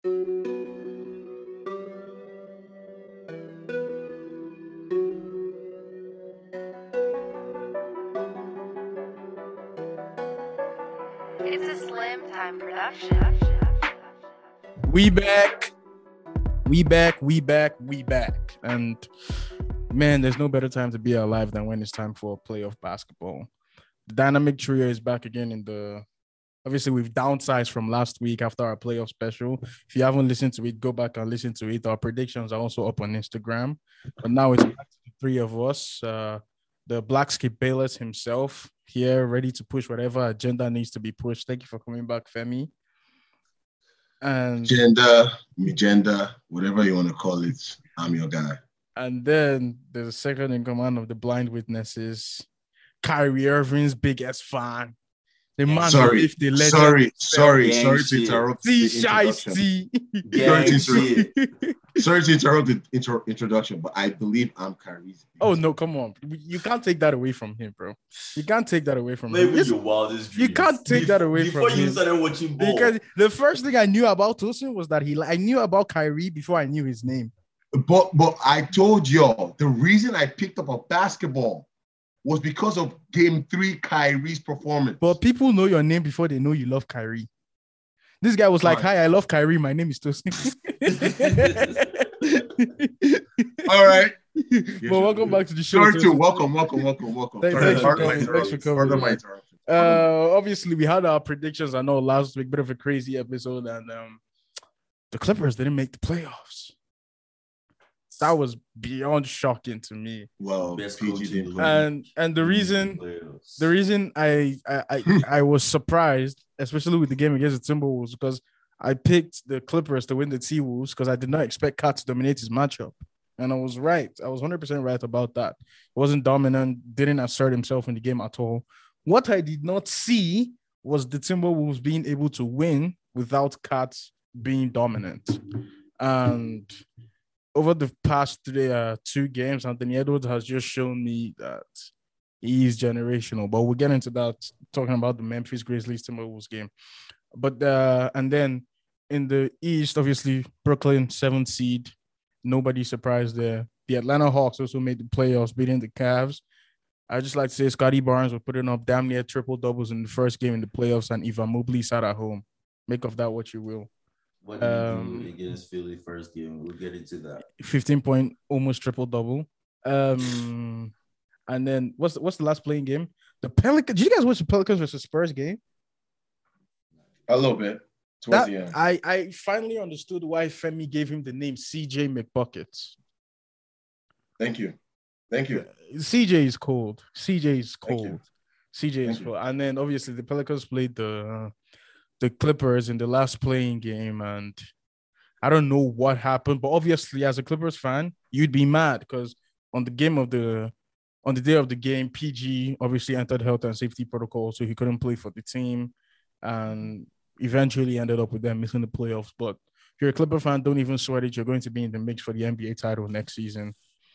It's a Slim Time production. We back. We back. And man, there's no better time to be alive than when it's time for playoff basketball. The dynamic trio is back again obviously we've downsized from last week after our playoff special. If you haven't listened to it, go back and listen to it. Our predictions are also up on Instagram. But now it's back to the three of us. The Black Skip Bayless himself here, ready to push whatever agenda needs to be pushed. Thank you for coming back, Femi. And Gender, whatever you want to call it, I'm your guy. And then there's a second in command of the blind witnesses, Kyrie Irving's biggest fan. The man sorry the legend. Sorry to interrupt Sorry to interrupt the introduction, but I believe I'm Kyrie's. Oh no, come on. You can't take that away from him, bro. You can't take that away from him. Maybe your wildest dreams. You can't take that away from him. Before you started watching ball. Because the first thing I knew about Tosin was that I knew about Kyrie before I knew his name. But I told y'all, the reason I picked up a basketball was because of Game 3 Kyrie's performance. But people know your name before they know you love Kyrie. This guy was like, "Hi, I love Kyrie. My name is Tosin." All right. Well, welcome back to the show. Welcome. Thanks for coming. Obviously, we had our predictions. I know last week, bit of a crazy episode, and the Clippers didn't make the playoffs. That was beyond shocking to me. Well, and the reason I was surprised, especially with the game against the Timberwolves, because I picked the Clippers to win the T-Wolves because I did not expect Kat to dominate his matchup. And I was right. I was 100% right about that. He wasn't dominant, didn't assert himself in the game at all. What I did not see was the Timberwolves being able to win without Kat being dominant. And over the past two games, Anthony Edwards has just shown me that he's generational. But we'll get into that, talking about the Memphis Grizzlies Timberwolves game. But and then in the East, obviously, Brooklyn, 7th seed. Nobody surprised there. The Atlanta Hawks also made the playoffs, beating the Cavs. I just like to say Scotty Barnes was putting up damn near triple doubles in the first game in the playoffs, and Evan Mobley sat at home. Make of that what you will. What did you do against Philly first game? We'll get into that. 15-point, almost triple double. And then what's the last playing game? The Pelicans. Did you guys watch the Pelicans versus Spurs game? A little bit. Towards the end. I finally understood why Femi gave him the name CJ McBuckets. Thank you. CJ is cold. CJ is cold. And then obviously the Pelicans played the Clippers in the last playing game, and I don't know what happened, but obviously as a Clippers fan, you'd be mad because on the day of the game, PG obviously entered health and safety protocol, so he couldn't play for the team, and eventually ended up with them missing the playoffs. But if you're a Clipper fan, don't even sweat it. You're going to be in the mix for the NBA title next season.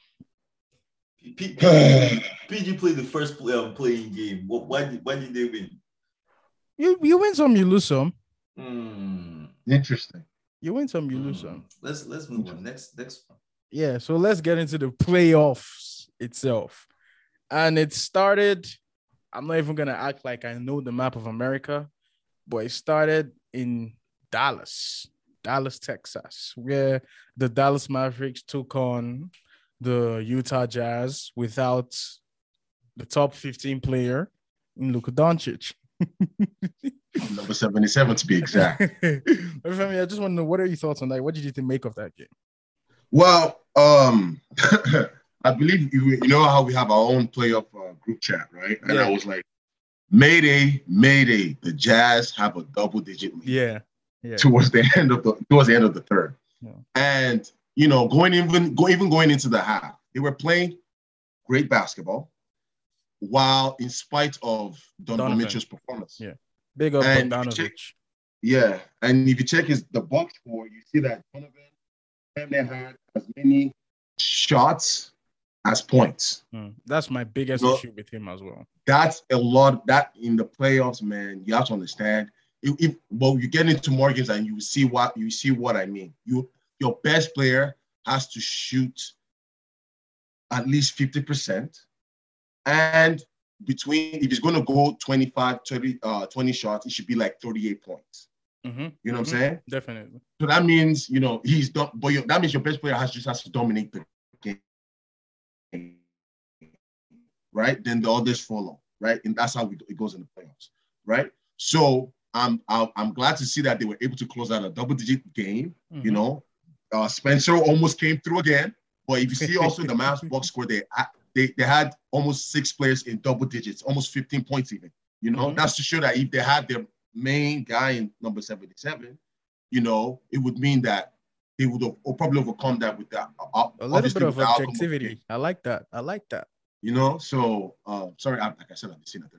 PG played the first playing game. Why did they win? You win some, you lose some. Interesting. You win some, you lose some. Let's move on. Next one. Yeah, so let's get into the playoffs itself. And it started, I'm not even gonna act like I know the map of America, but it started in Dallas, Texas, where the Dallas Mavericks took on the Utah Jazz without the top 15 player in Luka Doncic. Number 77 to be exact. I just want to know, what are your thoughts on that? What did you make of that game? Well, I believe you know how we have our own playoff group chat, right? And I was like, Mayday, the Jazz have a double-digit lead. Yeah. Towards the end of the third. Yeah. And going into the half, they were playing great basketball, while in spite of Donovan Mitchell's performance. Yeah. Big up Bogdanovic. Yeah. And if you check the box score, you see that Donovan had as many shots as points. That's my biggest issue with him as well. That's a lot. That in the playoffs, man, you have to understand, Well, you get into more games and you see what I mean. Your best player has to shoot at least 50%. And if he's going to go 25, 30, 20 shots, it should be like 38 points. Mm-hmm. You know what I'm saying? Definitely. So that means, he's done, but that means your best player has to dominate the game. Right? Then the others follow. Right? And that's how it goes in the playoffs. Right? So I'm glad to see that they were able to close out a double-digit game. Mm-hmm. Spencer almost came through again. But if you see also the Mavs box score, they had almost 6 players in double digits, almost 15 points even. Mm-hmm. That's to show that if they had their main guy in number 77, it would mean that they would have probably overcome that with that. A little bit of objectivity. I like that. So sorry, like I said, I've seen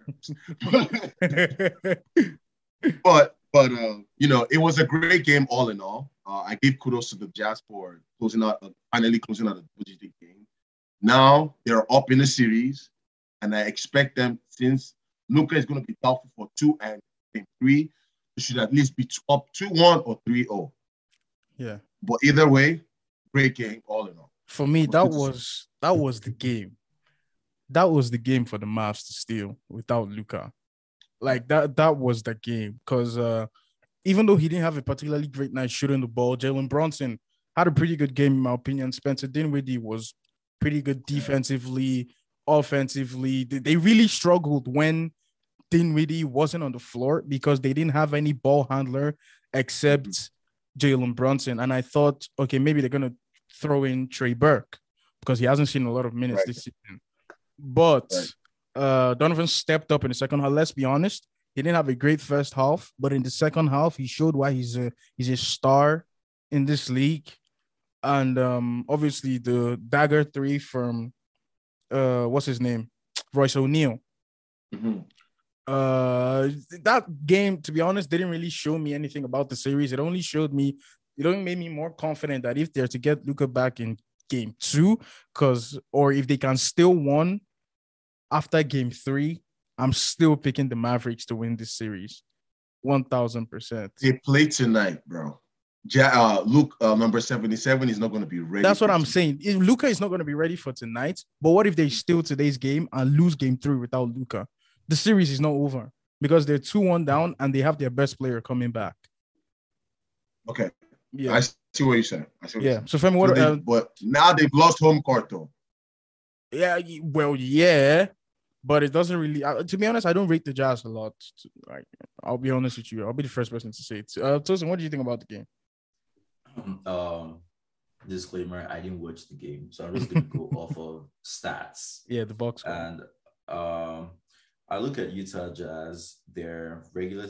it there. But it was a great game all in all. I give kudos to the Jazz for finally closing out a double-digit game. Now they're up in the series, and I expect them, since Luka is going to be doubtful for 2 and game 3, they should at least be up 2-1 or 3-0. Yeah. But either way, great game all in all. For me, that was the game. That was the game for the Mavs to steal without Luka. Like that was the game, because even though he didn't have a particularly great night shooting the ball, Jalen Brunson had a pretty good game in my opinion. Spencer Dinwiddie was pretty good defensively, offensively. They really struggled when Dinwiddie wasn't on the floor because they didn't have any ball handler except Jalen Brunson. And I thought, okay, maybe they're going to throw in Trey Burke because he hasn't seen a lot of minutes this season. But Donovan stepped up in the second half. Let's be honest, he didn't have a great first half, but in the second half, he showed why he's a star in this league. And obviously the dagger 3 from what's his name, Royce O'Neal. Mm-hmm. That game, to be honest, didn't really show me anything about the series. It only made me more confident that if they're to get Luka back in game 2, or if they can still win after game 3, I'm still picking the Mavericks to win this series. 1,000%. They play tonight, bro. Luke, number 77, is not going to be ready. That's what I'm saying. Luka is not going to be ready for tonight. But what if they steal today's game and lose game 3 without Luka? The series is not over because they're 2-1 down and they have their best player coming back. Okay. Yeah. I see what you're saying. So Femi, but now they've lost home court though. Yeah. Well, yeah. But it doesn't really, to be honest, I don't rate the Jazz a lot. I'll be honest with you. I'll be the first person to say it. Tosin, what do you think about the game? Disclaimer, I didn't watch the game, so I'm just going to go off of stats. Yeah, the box score. And I look at Utah Jazz, their regular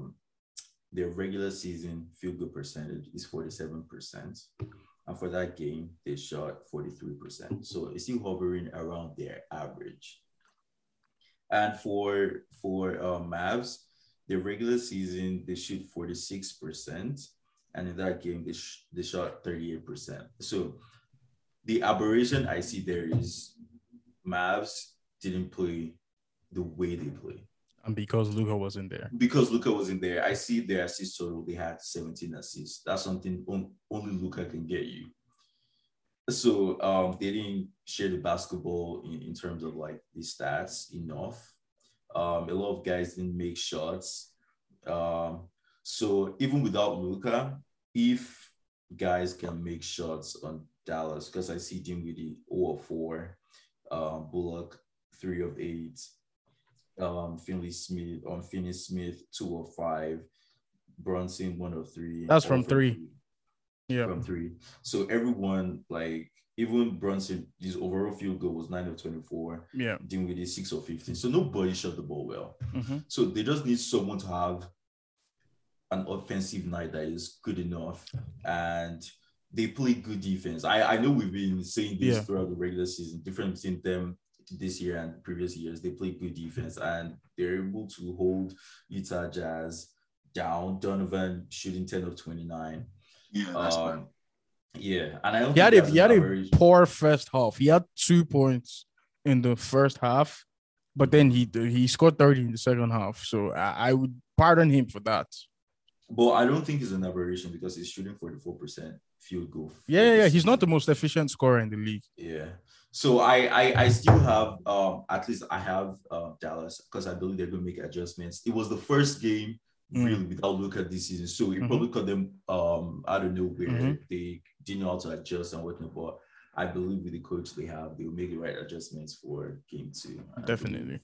season field goal percentage is 47%. And for that game, they shot 43%. So it's still hovering around their average. And for Mavs, the regular season, they shoot 46%. And in that game, they shot 38%. So the aberration I see there is Mavs didn't play the way they play. And because Luka wasn't there. I see their assist total. They had 17 assists. That's something only Luka can get you. So they didn't share the basketball in terms of like the stats enough. A lot of guys didn't make shots. So even without Luka, if guys can make shots on Dallas, because I see Dinwiddie 0 of 4, Bullock 3 of 8, Finney Smith 2 of 5, Brunson 1 of 3. That's from 3. Yeah, from 3. So everyone, like even Brunson, his overall field goal was 9 of 24. Yeah, Dinwiddie 6 of 15. So nobody shot the ball well. Mm-hmm. So they just need someone to have an offensive night that is good enough, and they play good defense. I know we've been saying this throughout the regular season. Difference between them this year and previous years, they play good defense, and they're able to hold Utah Jazz down. Donovan shooting 10 of 29. Yeah, that's fine. Yeah, and I don't. He had a poor first half. He had 2 points in the first half, but then he scored 30 in the second half. So I would pardon him for that. But I don't think it's an aberration because he's shooting 44% field goal. Yeah. He's not the most efficient scorer in the league. Yeah. So I still have at least I have Dallas because I believe they're going to make adjustments. It was the first game really without Luka this season, so it probably caught them I don't know where they didn't know how to adjust and whatnot. But I believe with the coach they have, they will make the right adjustments for game 2. Definitely.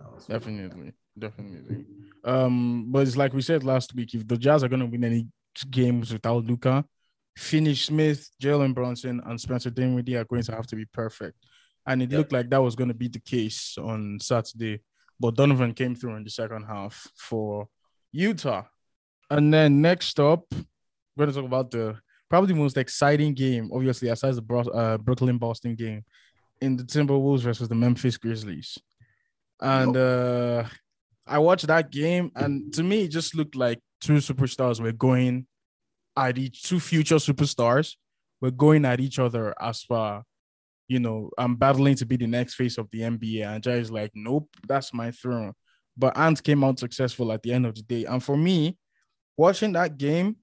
But it's like we said last week, if the Jazz are going to win any games without Luka, Finney Smith, Jalen Brunson, and Spencer Dinwiddie are going to have to be perfect. And it looked like that was going to be the case on Saturday. But Donovan came through in the second half for Utah. And then next up, we're going to talk about the probably the most exciting game, obviously, aside the Brooklyn-Boston game, in the Timberwolves versus the Memphis Grizzlies. And I watched that game, and to me, it just looked like two superstars were going at two future superstars were going at each other as far, I'm battling to be the next face of the NBA. And Jai's like, nope, that's my throne. But Ant came out successful at the end of the day. And for me, watching that game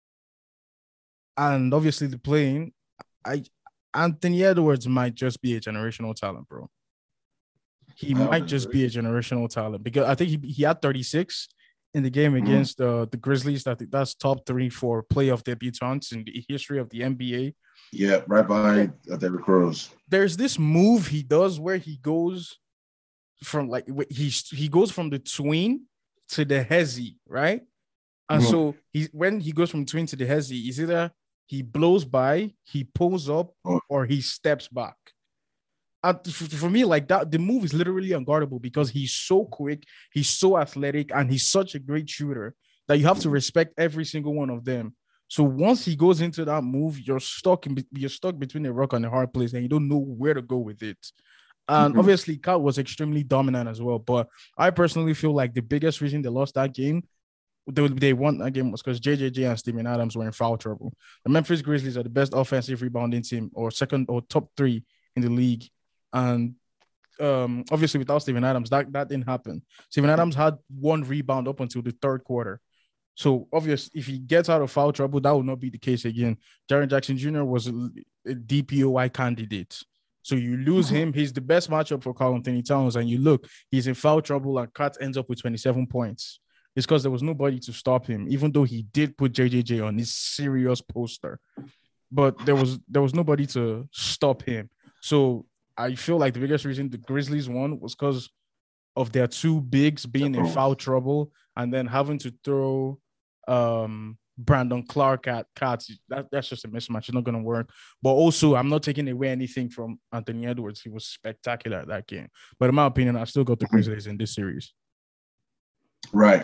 and obviously the playing, Anthony Edwards might just be a generational talent, bro. He might just be a generational talent because I think he had 36 in the game against the Grizzlies. I think that's top 3 for playoff debutants in the history of the NBA. Yeah, right behind Derrick Rose. There's this move he does where he goes from he goes from the tween to the hezzy, right? And so when he goes from tween to the hezzy, is either he blows by, he pulls up, or he steps back. For me, like that, the move is literally unguardable because he's so quick, he's so athletic, and he's such a great shooter that you have to respect every single one of them. So once he goes into that move, you're stuck between a rock and a hard place, and you don't know where to go with it. And obviously, Kat was extremely dominant as well. But I personally feel like the biggest reason they lost that game, they won that game, was because JJJ and Steven Adams were in foul trouble. The Memphis Grizzlies are the best offensive rebounding team, or second or top 3 in the league. And obviously, without Steven Adams, that didn't happen. Steven Adams had 1 rebound up until the third quarter. So, obviously, if he gets out of foul trouble, that will not be the case again. Jaren Jackson Jr. was a DPOY candidate. So, you lose him. He's the best matchup for Karl Anthony Towns. And you look, he's in foul trouble, and Kat ends up with 27 points. It's because there was nobody to stop him, even though he did put JJJ on his serious poster. But there was nobody to stop him. So, I feel like the biggest reason the Grizzlies won was because of their 2 bigs being in foul trouble and then having to throw Brandon Clark at Cats. That's just a mismatch. It's not going to work. But also, I'm not taking away anything from Anthony Edwards. He was spectacular at that game. But in my opinion, I still got the Grizzlies in this series. Right.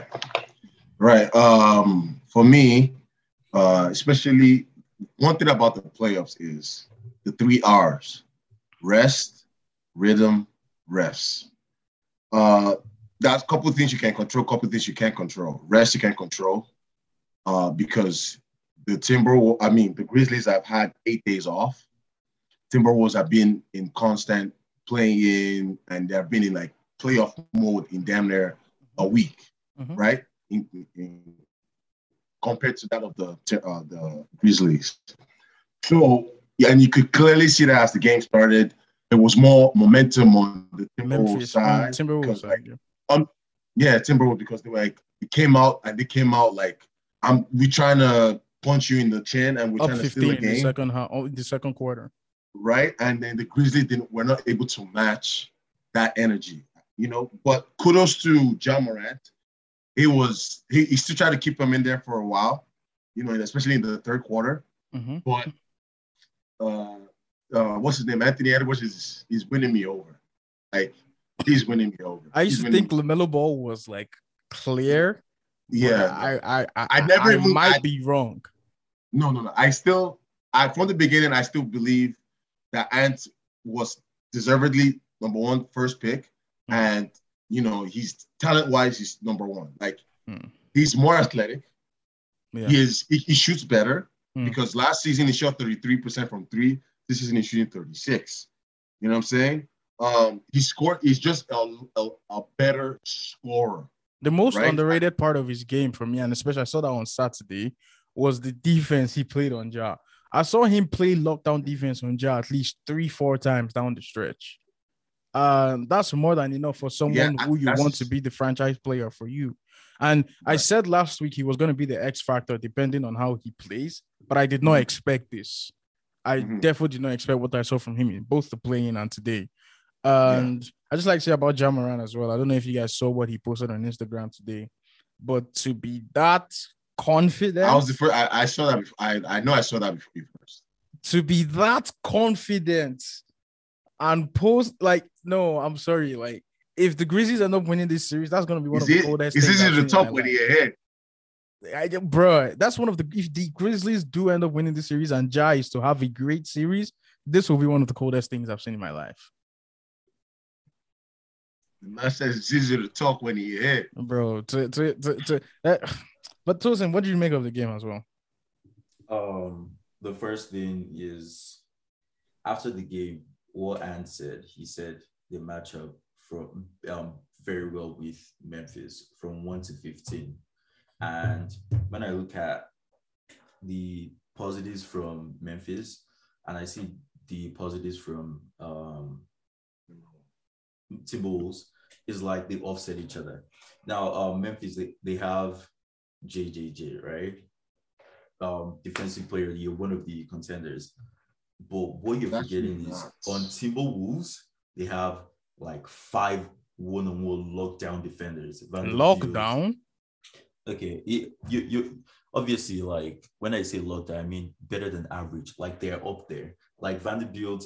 For me, especially one thing about the playoffs is the 3 R's. Rest, rhythm, refs. That's a couple of things you can control, a couple of things you can't control. Rest you can't control because the Grizzlies have had 8 days off. Timberwolves have been in constant playing and they've been in like playoff mode in damn near a week, right? Compared to that of the Grizzlies. So, yeah, and you could clearly see that as the game started, there was more momentum on the Timberwolves side. Timberwolves, because they came out like we trying to punch you in the chin and we're trying to steal the game. In the second quarter. Right. And then the Grizzlies were not able to match that energy, But kudos to Ja Morant. He still tried to keep him in there for a while, especially in the third quarter. But what's his name? Anthony Edwards is winning me over. Like, he's winning me over. I used to think LaMelo Ball was like clear. Yeah, I might be wrong. No. From the beginning, I still believe that Ant was deservedly number 1 first pick, and he's talent-wise, he's number 1. Like, he's more athletic. Yeah. He shoots better. Because last season he shot 33% from 3. This season he's shooting 36. You know what I'm saying? He's just a better scorer. The most Right. underrated part of his game for me, and especially I saw that on Saturday, was the defense he played on Ja. I saw him play lockdown defense on Ja at least 3-4 times down the stretch. That's more than enough for Yeah, someone who you want to be the franchise player for you. And I Right. said last week he was going to be the X factor depending on how he plays, but I did not expect this. I definitely did not expect what I saw from him in both the playing and today. And I just like to say about Ja Morant as well. I don't know if you guys saw what he posted on Instagram today, but to be that confident, I was the first. I saw that. Before. I know I saw that before you first. to be that confident and post like, no, I'm sorry, like if the Grizzlies end up winning this series, that's gonna be one of the coldest It's things easy I've to seen talk in my when life. you're ahead. Bro, that's one of the if the Grizzlies do end up winning this series and Ja is to have a great series, this will be one of the coldest things I've seen in my life. The man says it's easier to talk when you're ahead. Bro, but Tosin, what did you make of the game as well? The first thing is after the game, what Ant said, he said the matchup from very well with Memphis from 1 to 15. And when I look at the positives from Memphis and I see the positives from Timberwolves, is like they offset each other. Now, Memphis, they have JJJ, right? Defensive player of the year, one of the contenders. But what you're forgetting is on Timberwolves, they have like 5 one-on-one lockdown defenders. Lockdown? Okay, you obviously, like when I say lockdown, I mean better than average. Like they're up there. Like Vanderbilt,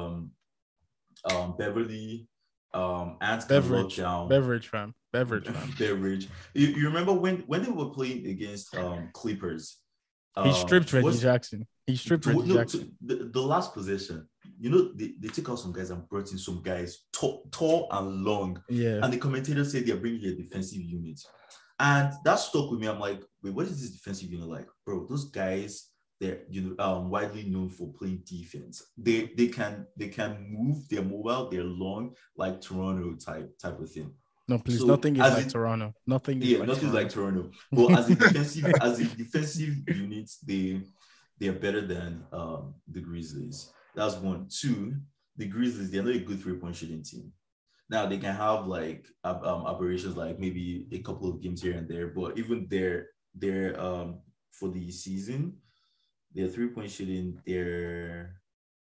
Beverly, Ant can lock down. Beverage, fam. Beverage. You remember when they were playing against Clippers? He stripped Reggie Jackson. The last possession, you know, they took out some guys and brought in some guys tall and long. Yeah. And the commentator said they're bringing a defensive unit. And that stuck with me. I'm like, wait, what is this defensive unit like? Bro, those guys, they're widely known for playing defense. They can move, they're mobile, they're long, like Toronto type of thing. No, please, so nothing is like Toronto. Nothing is like Toronto. But as a defensive unit, they're better than the Grizzlies. That's one. Two, the Grizzlies, they're not a good 3-point shooting team. Now they can have like aberrations, like maybe a couple of games here and there, but even they're for the season, their 3-point shooting, they're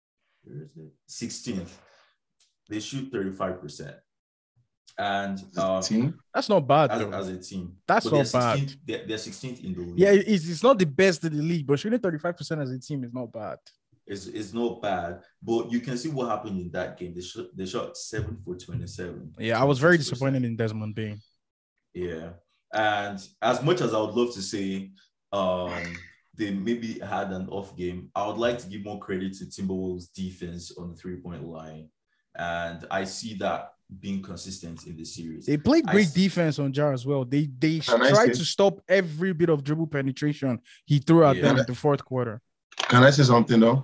16th. They shoot 35%. And that's not bad as a team. That's not bad. They're 16th in the league. Yeah, it's not the best in the league, but shooting 35% as a team is not bad. It's not bad, but you can see what happened in that game. They shot 7 for 27. Yeah, I was very disappointed in Desmond Bane. Yeah, and as much as I would love to say they maybe had an off game, I would like to give more credit to Timberwolves' defense on the 3-point line, and I see that being consistent in the series. They played great defense on Ja as well. They tried to stop every bit of dribble penetration he threw at them in the fourth quarter. Can I say something though?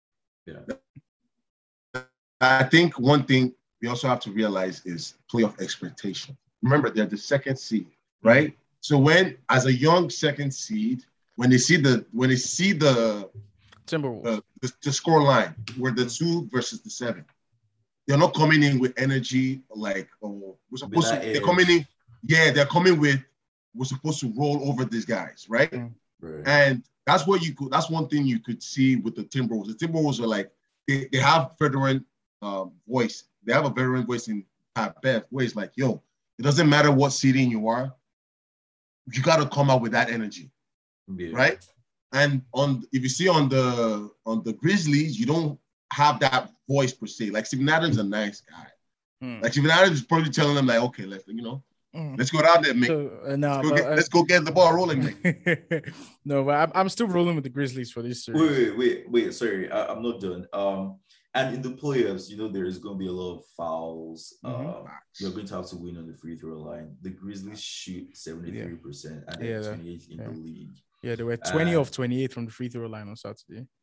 Yeah. I think one thing we also have to realize is playoff expectation. Remember, they're the second seed, right? So when, as a young second seed, when they see the Timberwolves, the score line where the 2 versus the 7, they're not coming in with energy like, oh, we're supposed to. They're coming in, they're coming with, we're supposed to roll over these guys, right? Right. And that's what that's one thing you could see with the Timberwolves. The Timberwolves are like, they have veteran voice. They have a veteran voice in Pat Bev, where it's like, yo, it doesn't matter what seeding you are, you got to come out with that energy, right? And if you see on the Grizzlies, you don't have that voice per se. Like Steven Adams is a nice guy. Like Steven Adams is probably telling them like, okay, let's go down there, mate. Let's go get the ball rolling, mate. No, but I'm still rolling with the Grizzlies for this series. Wait. Sorry, I'm not done. And in the playoffs, there is going to be a lot of fouls. You're going to have to win on the free throw line. The Grizzlies shoot 73% and they're 28th in the league. Yeah, they were 20 of 28 from the free throw line on Saturday.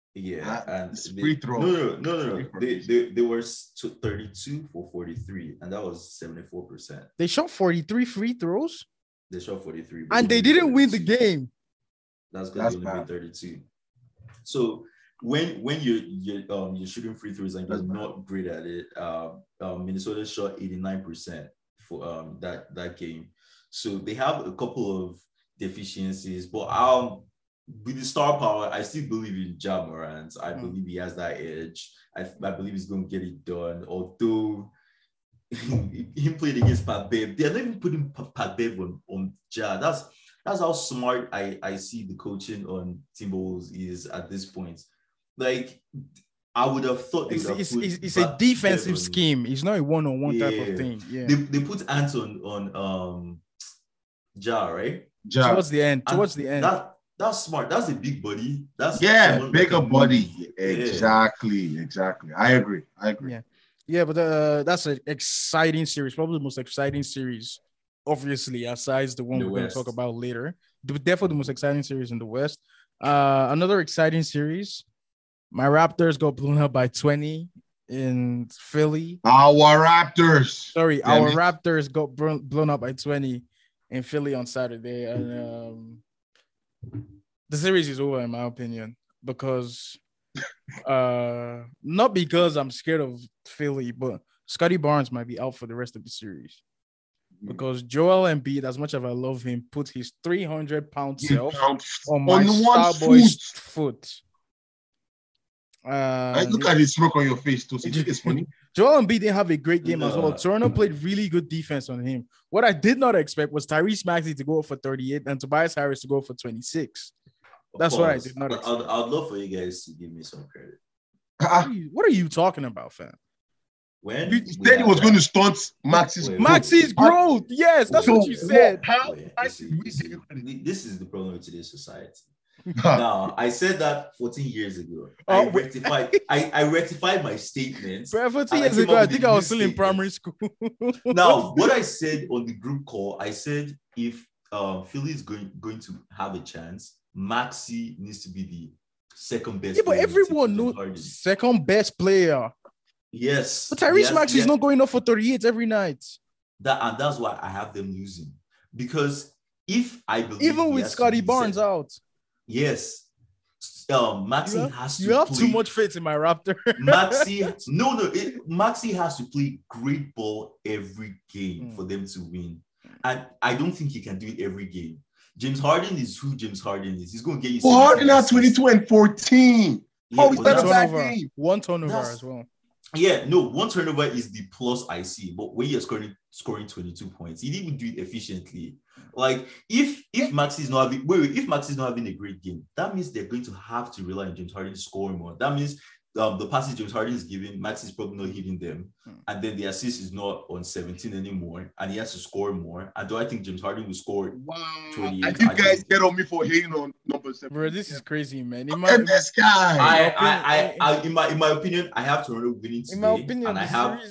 Yeah, and It's free throw. No. They were 32 for 43, and that was 74%. They shot 43 free throws, They shot 43, and they didn't win the 32. game. That's because they only made 32. So when you're shooting free throws and you're not great at it, Minnesota shot 89% for that game. So they have a couple of deficiencies, but with the star power, I still believe in Ja Morant. I believe he has that edge. I believe he's going to get it done. Although him playing against Pat Bev, they're not even putting Pat Bev on Ja. That's how smart I see the coaching on Timberwolves is at this point. Like, I would have thought it's a defensive scheme. It's not a one-on-one type of thing. Yeah, they put Ant on Ja, right? Ja. Towards the end. That's smart. That's a big body. That's bigger body. Exactly. I agree. Yeah, but that's an exciting series. Probably the most exciting series, obviously, aside the one we're going to talk about later. Definitely the most exciting series in the West. Another exciting series. My Raptors got blown up by 20 in Philly. Our Raptors got blown up by 20 in Philly on Saturday, and the series is over in my opinion because not because I'm scared of Philly, but Scotty Barnes might be out for the rest of the series because Joel Embiid, as much as I love him, put his 300-pound self on my Starboy's foot. Look at the smoke on your face too. So you think it's funny? Joel Embiid didn't have a great game as well. Toronto played really good defense on him. What I did not expect was Tyrese Maxey to go for 38 and Tobias Harris to go for 26. That's what I did not expect. I'd love for you guys to give me some credit. What are you talking about, fam? When you said he was going to stunt Maxey's growth. Yes, that's what you said. This is the problem with today's society. Now, I said that 14 years ago. I rectified my statements. 14 years ago, I think I was still in primary school. Now, what I said on the group call, I said if Philly is going to have a chance, Maxey needs to be the second best. Yeah, but everyone knows second best player. Yes. But Tyrese Maxey is not going up for 38 every night. And that's why I have them losing. Because if I believe even with Scotty Barnes out. Yes. Maxey has to. You have too much faith in my Raptor. Maxey has to play great ball every game for them to win. And I don't think he can do it every game. James Harden is who James Harden is. He's going to get you. Harden had 22 and 14. Yeah, is that a bad game? One turnover as well. Yeah, no, one turnover is the plus I see. But when you're scoring 22 points, he didn't even do it efficiently. Like if Maxey is not having a great game, that means they're going to have to rely on James Harden to score more. That means the passes James Harden is giving, Maxey is probably not hitting them, and then the assist is not on 17 anymore, and he has to score more. And do I think James Harden will score 28? And you guys get on me for hating on number 7. Bro, this is crazy, man. This guy. In my opinion, I have Toronto winning today. In my opinion, and I have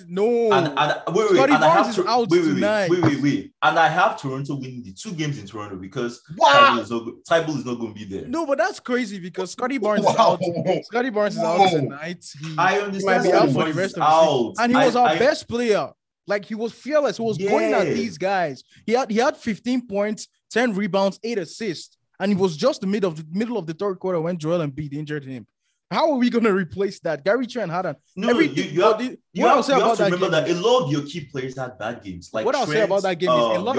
Scotty Barnes is out tonight. Wait. And I have Toronto winning the 2 games in Toronto because Tybal is not going to be there. No, but that's crazy because Scotty Barnes is out. Scotty Barnes is out tonight. I understand. He might be out for the rest of the season. And he was our best player. Like, he was fearless. He was going at these guys. He had 15 points, 10 rebounds, 8 assists. And it was just the middle of the third quarter when Joel Embiid injured him. How are we going to replace that? Gary Trent had you have to remember that a lot of your key players had bad games. Like what I'll say about that game is a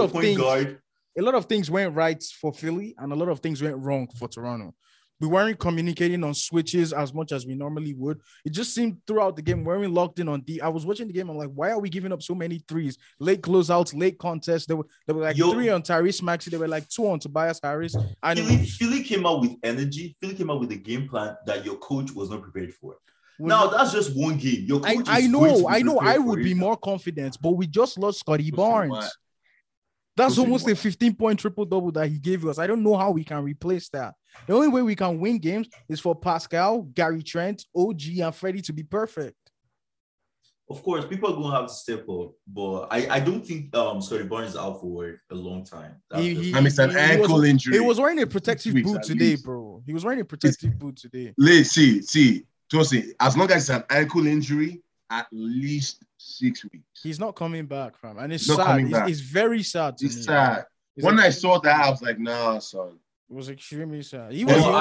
lot of things went right for Philly and a lot of things went wrong for Toronto. We weren't communicating on switches as much as we normally would. It just seemed throughout the game, we weren't locked in on D. I was watching the game. I'm like, why are we giving up so many threes? Late closeouts, late contests. There were like 3 on Tyrese Maxey. There were like 2 on Tobias Harris. And Philly came out with energy. Philly came out with a game plan that your coach was not prepared for. Now, that's just one game. Your coach I know. I would be more confident, but we just lost Scotty Barnes. That's almost a 15-point triple-double that he gave us. I don't know how we can replace that. The only way we can win games is for Pascal, Gary Trent, OG, and Freddie to be perfect. Of course, people are going to have to step up, but I don't think Scotty Barnes is out for a long time. It's an ankle injury. He was wearing a protective boot today, bro. He was wearing a protective boot today. See, Josie, as long as it's an ankle injury, at least 6 weeks. He's not coming back, fam. And it's sad. It's very sad to me. It's sad. When I saw that, I was like, nah, son. It was extremely sad.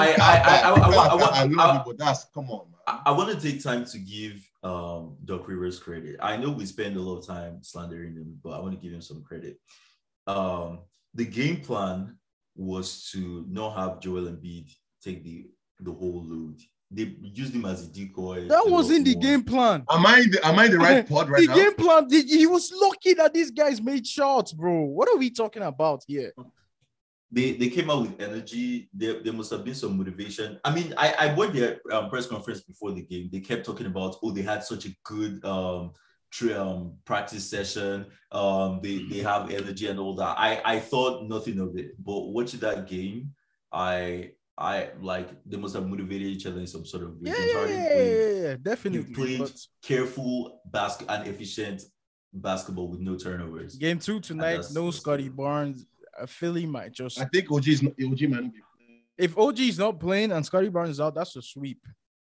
I love you, but that's come on, man. I want to take time to give Doc Rivers credit. I know we spend a lot of time slandering him, but I want to give him some credit. The game plan was to not have Joel Embiid take the whole load. They used him as a decoy. That wasn't the game plan. Am I the right pod right now? The game plan. He was lucky that these guys made shots, bro. What are we talking about here? They came out with energy. There must have been some motivation. I mean, I watched their press conference before the game. They kept talking about, they had such a good practice session. They have energy and all that. I thought nothing of it. But watching that game, I like they must have motivated each other in some sort of way. Yeah, definitely. They played careful and efficient basketball with no turnovers. Game 2 tonight, no Scotty Barnes. Philly might just. I think OG might not be playing. If OG is not playing and Scotty Barnes is out, that's a sweep.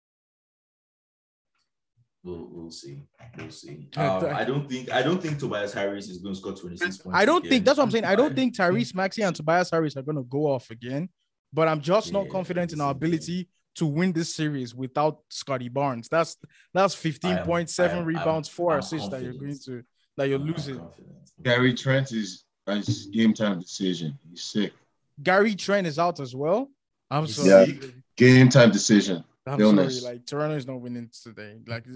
We'll see. I don't think Tobias Harris is going to score 26 points. I don't think that's what I'm saying. I don't think Tyrese Maxey and Tobias Harris are going to go off again. But I'm just not confident in our ability to win this series without Scotty Barnes. That's 15.7 rebounds, 4 assists that you're losing. Gary Trent is game time decision. He's sick. Gary Trent is out as well. I'm sorry. Yeah, game time decision. I'm sorry. Like Toronto is not winning today. Like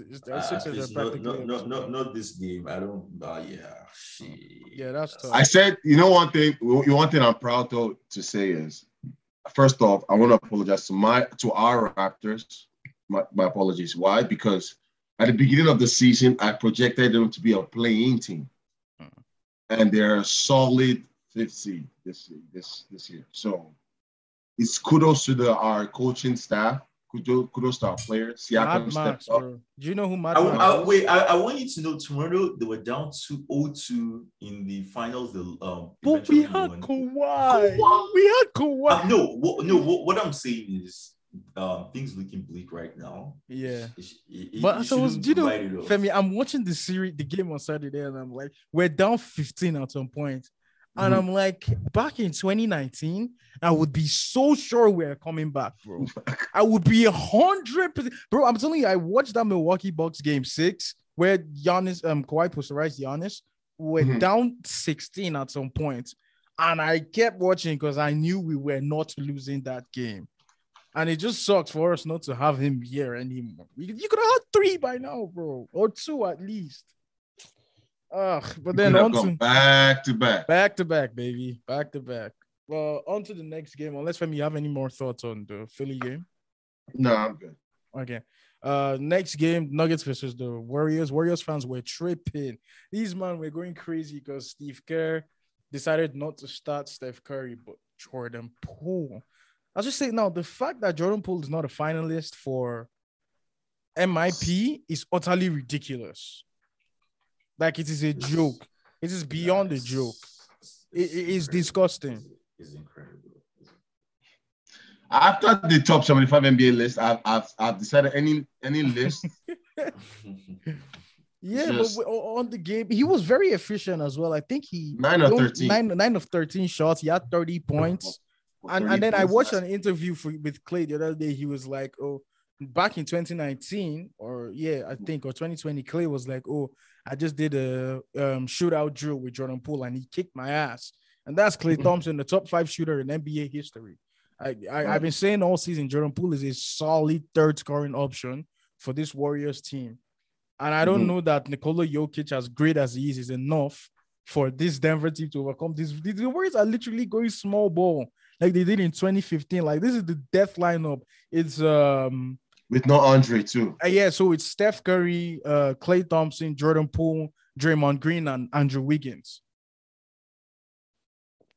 not this game. I don't. Yeah, that's tough. I said, one thing. One thing I'm proud to say is, first off, I want to apologize to our Raptors. My apologies. Why? Because at the beginning of the season, I projected them to be a play-in team. And they're a solid 5th seed this year. So it's kudos to our coaching staff. Kudos to our players. Siakam stepped up. Do you know who Mad Max is? Wait, I want you to know tomorrow they were down 2-0 in the finals. But we had Kawhi. We had Kawhi. What I'm saying is things looking bleak right now. Yeah. Femi, I'm watching the game on Saturday, and I'm like, we're down 15 at some point. And I'm like, back in 2019, I would be so sure we're coming back, bro. I would be 100%. Bro, I'm telling you, I watched that Milwaukee Bucks game 6 where Kawhi posterized Giannis. We're down 16 at some point. And I kept watching because I knew we were not losing that game. And it just sucks for us not to have him here anymore. You could have had 3 by now, bro. Or 2 at least. But then on to back to back, baby. Back to back. Well, on to the next game. Unless Femi, you have any more thoughts on the Philly game? No, I'm good. Okay. Next game, Nuggets versus the Warriors. Warriors fans were tripping. These men were going crazy because Steve Kerr decided not to start Steph Curry, but Jordan Poole. I'll just say now, the fact that Jordan Poole is not a finalist for MIP is utterly ridiculous. Like, it is a joke. It is beyond a joke. It is disgusting. It's incredible. After the top 75 NBA list, I've decided any list. Yeah, but on the game, he was very efficient as well. I think he 9 of 13. 9 of 13 shots. He had 30 points. And then I watched an interview with Clay the other day. He was like, back in 2019 or 2020, Clay was like, I just did a shootout drill with Jordan Poole and he kicked my ass. And that's Klay Thompson, the top 5 shooter in NBA history. I've been saying all season, Jordan Poole is a solid 3rd scoring option for this Warriors team. And I don't know that Nikola Jokic, as great as he is enough for this Denver team to overcome this. The Warriors are literally going small ball like they did in 2015. Like, this is the death lineup. It's with no Andre too. So it's Steph Curry, Klay Thompson, Jordan Poole, Draymond Green, and Andrew Wiggins.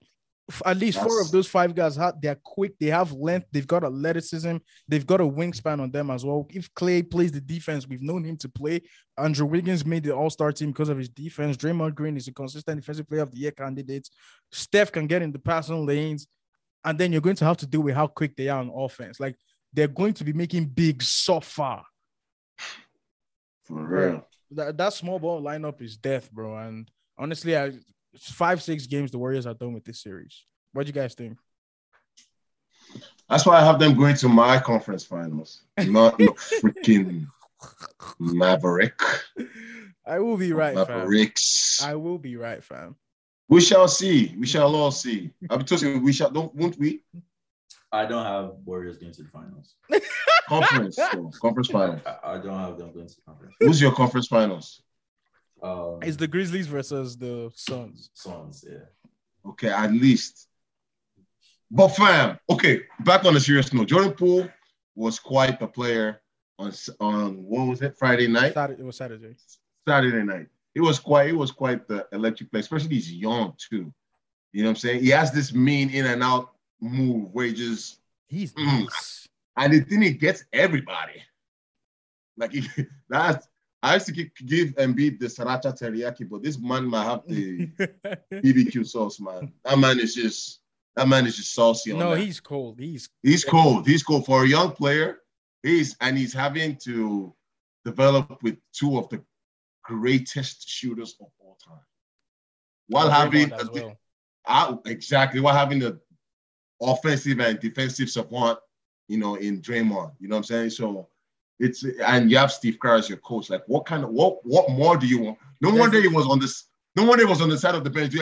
At least 4 of those 5 guys, they're quick. They have length. They've got athleticism. They've got a wingspan on them as well. If Clay plays the defense, we've known him to play. Andrew Wiggins made the All-Star team because of his defense. Draymond Green is a consistent defensive player of the year candidate. Steph can get in the passing lanes. And then you're going to have to deal with how quick they are on offense. Like, they're going to be making big suffer. For real. That small ball lineup is death, bro. And honestly, 5-6 games the Warriors are done with this series. What do you guys think? That's why I have them going to my conference finals, not no freaking Maverick. I will be right, Mavericks. fam. I will be right, fam. We shall see. We shall all see. I'm telling you, we shall. Won't we? I don't have Warriors going to the finals. Conference finals. I don't have them going to the conference. Who's your conference finals? It's the Grizzlies versus the Suns. Suns, yeah. Okay, at least. But fam, okay, back on a serious note. Jordan Poole was quite the player on what was it? Friday night? It was Saturday. Saturday night. It was quite the electric play, especially he's young too. You know what I'm saying? He has this mean in and out move where he's nice. And the thing, it gets everybody. Like I used to give Embiid the sriracha teriyaki, but this man might have the BBQ sauce, man. That man is just saucy. No, he's cold. He's cold. He's cold for a young player. He's having to develop with 2 of the greatest shooters of all time, while having exactly while having the offensive and defensive support, in Draymond. You know what I'm saying? So and you have Steve Kerr as your coach. Like, what more do you want? No wonder he was on the side of the bench.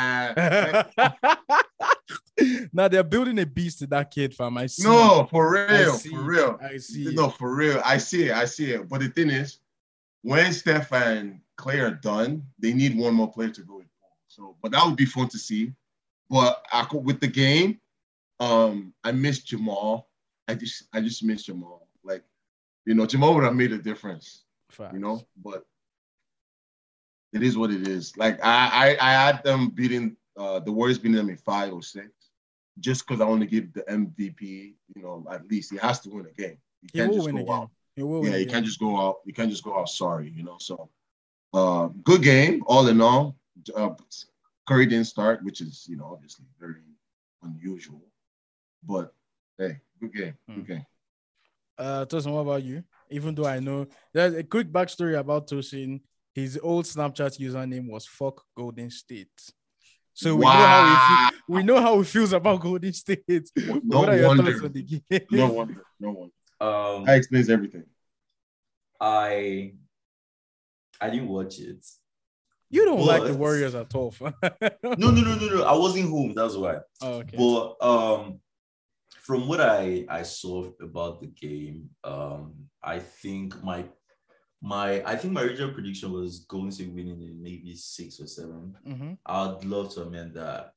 Now they're building a beast to that kid, fam. I see. No, for real. I see. No, for real. I see it. But the thing is, when Steph and Clay are done, they need one more player to go with. So, but that would be fun to see. But with the game, I miss Jamal. I just miss Jamal. Like, Jamal would have made a difference. Facts. But it is what it is. Like, I had them beating the Warriors beating them in 5 or 6, just because I want to give the MVP. At least he has to win a game. He will win a game. You can't just go out. You can't just go out sorry. So, good game all in all. Curry didn't start, which is obviously very unusual. But hey, good game. Good game. Tosin, what about you? Even though I know there's a quick backstory about Tosin. His old Snapchat username was "fuck Golden State." So we know how he feels about Golden State. What are your thoughts on the game? No wonder. That explains everything. I didn't watch it. You don't like the Warriors at all. No. I wasn't home. That's why. Oh, okay. But from what I saw about the game, I think my original prediction was Golden State winning in maybe 6 or 7. Mm-hmm. I'd love to amend that.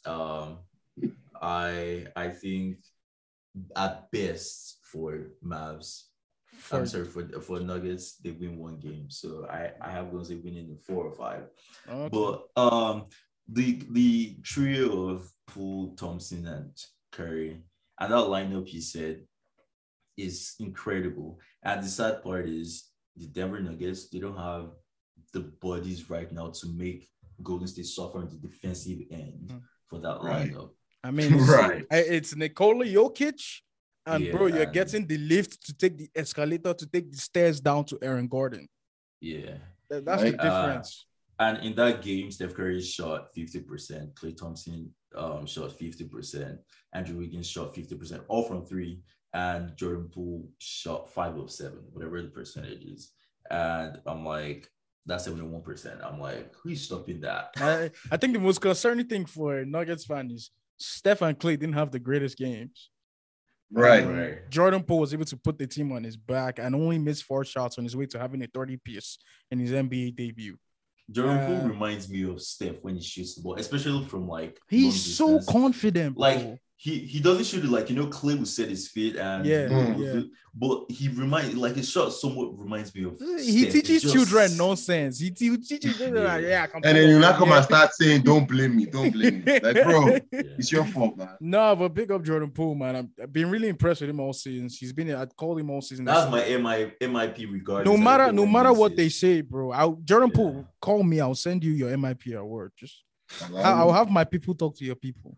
I think at best for Mavs, for Nuggets, they win 1 game. So I have Golden State winning in 4 or 5. Okay. But the trio of Poole, Thompson, and Curry, and that lineup you said is incredible. And the sad part is the Denver Nuggets, they don't have the bodies right now to make Golden State suffer on the defensive end for that lineup. I mean, it's Nikola Jokic, and bro, you're getting the lift to take the escalator to take the stairs down to Aaron Gordon. Yeah. That's the difference. And in that game, Steph Curry shot 50%, Klay Thompson shot 50%, Andrew Wiggins shot 50%, all from 3, and Jordan Poole shot 5 of 7, whatever the percentage is. And I'm like, that's 71%. I'm like, who's stopping that? I think the most concerning thing for Nuggets fans is Steph and Klay didn't have the greatest games. Right. Jordan Poole was able to put the team on his back and only missed 4 shots on his way to having a 30-piece in his NBA debut. Jordan Poole reminds me of Steph when he shoots the ball, especially from like he's so confident. Like he doesn't shoot it like Clay will set his feet and but he reminds like his shot somewhat reminds me of he Steph. teaches children nonsense. He teaches them and then you not come and start saying don't blame me. Like bro, it's your fault, man. No, but pick up Jordan Poole, man. I've been really impressed with him all season. I'd call him all season. That's my MIP regardless. No matter what they say, bro. Jordan Poole, call me. I'll send you your MIP award. Just I'll have my people talk to your people.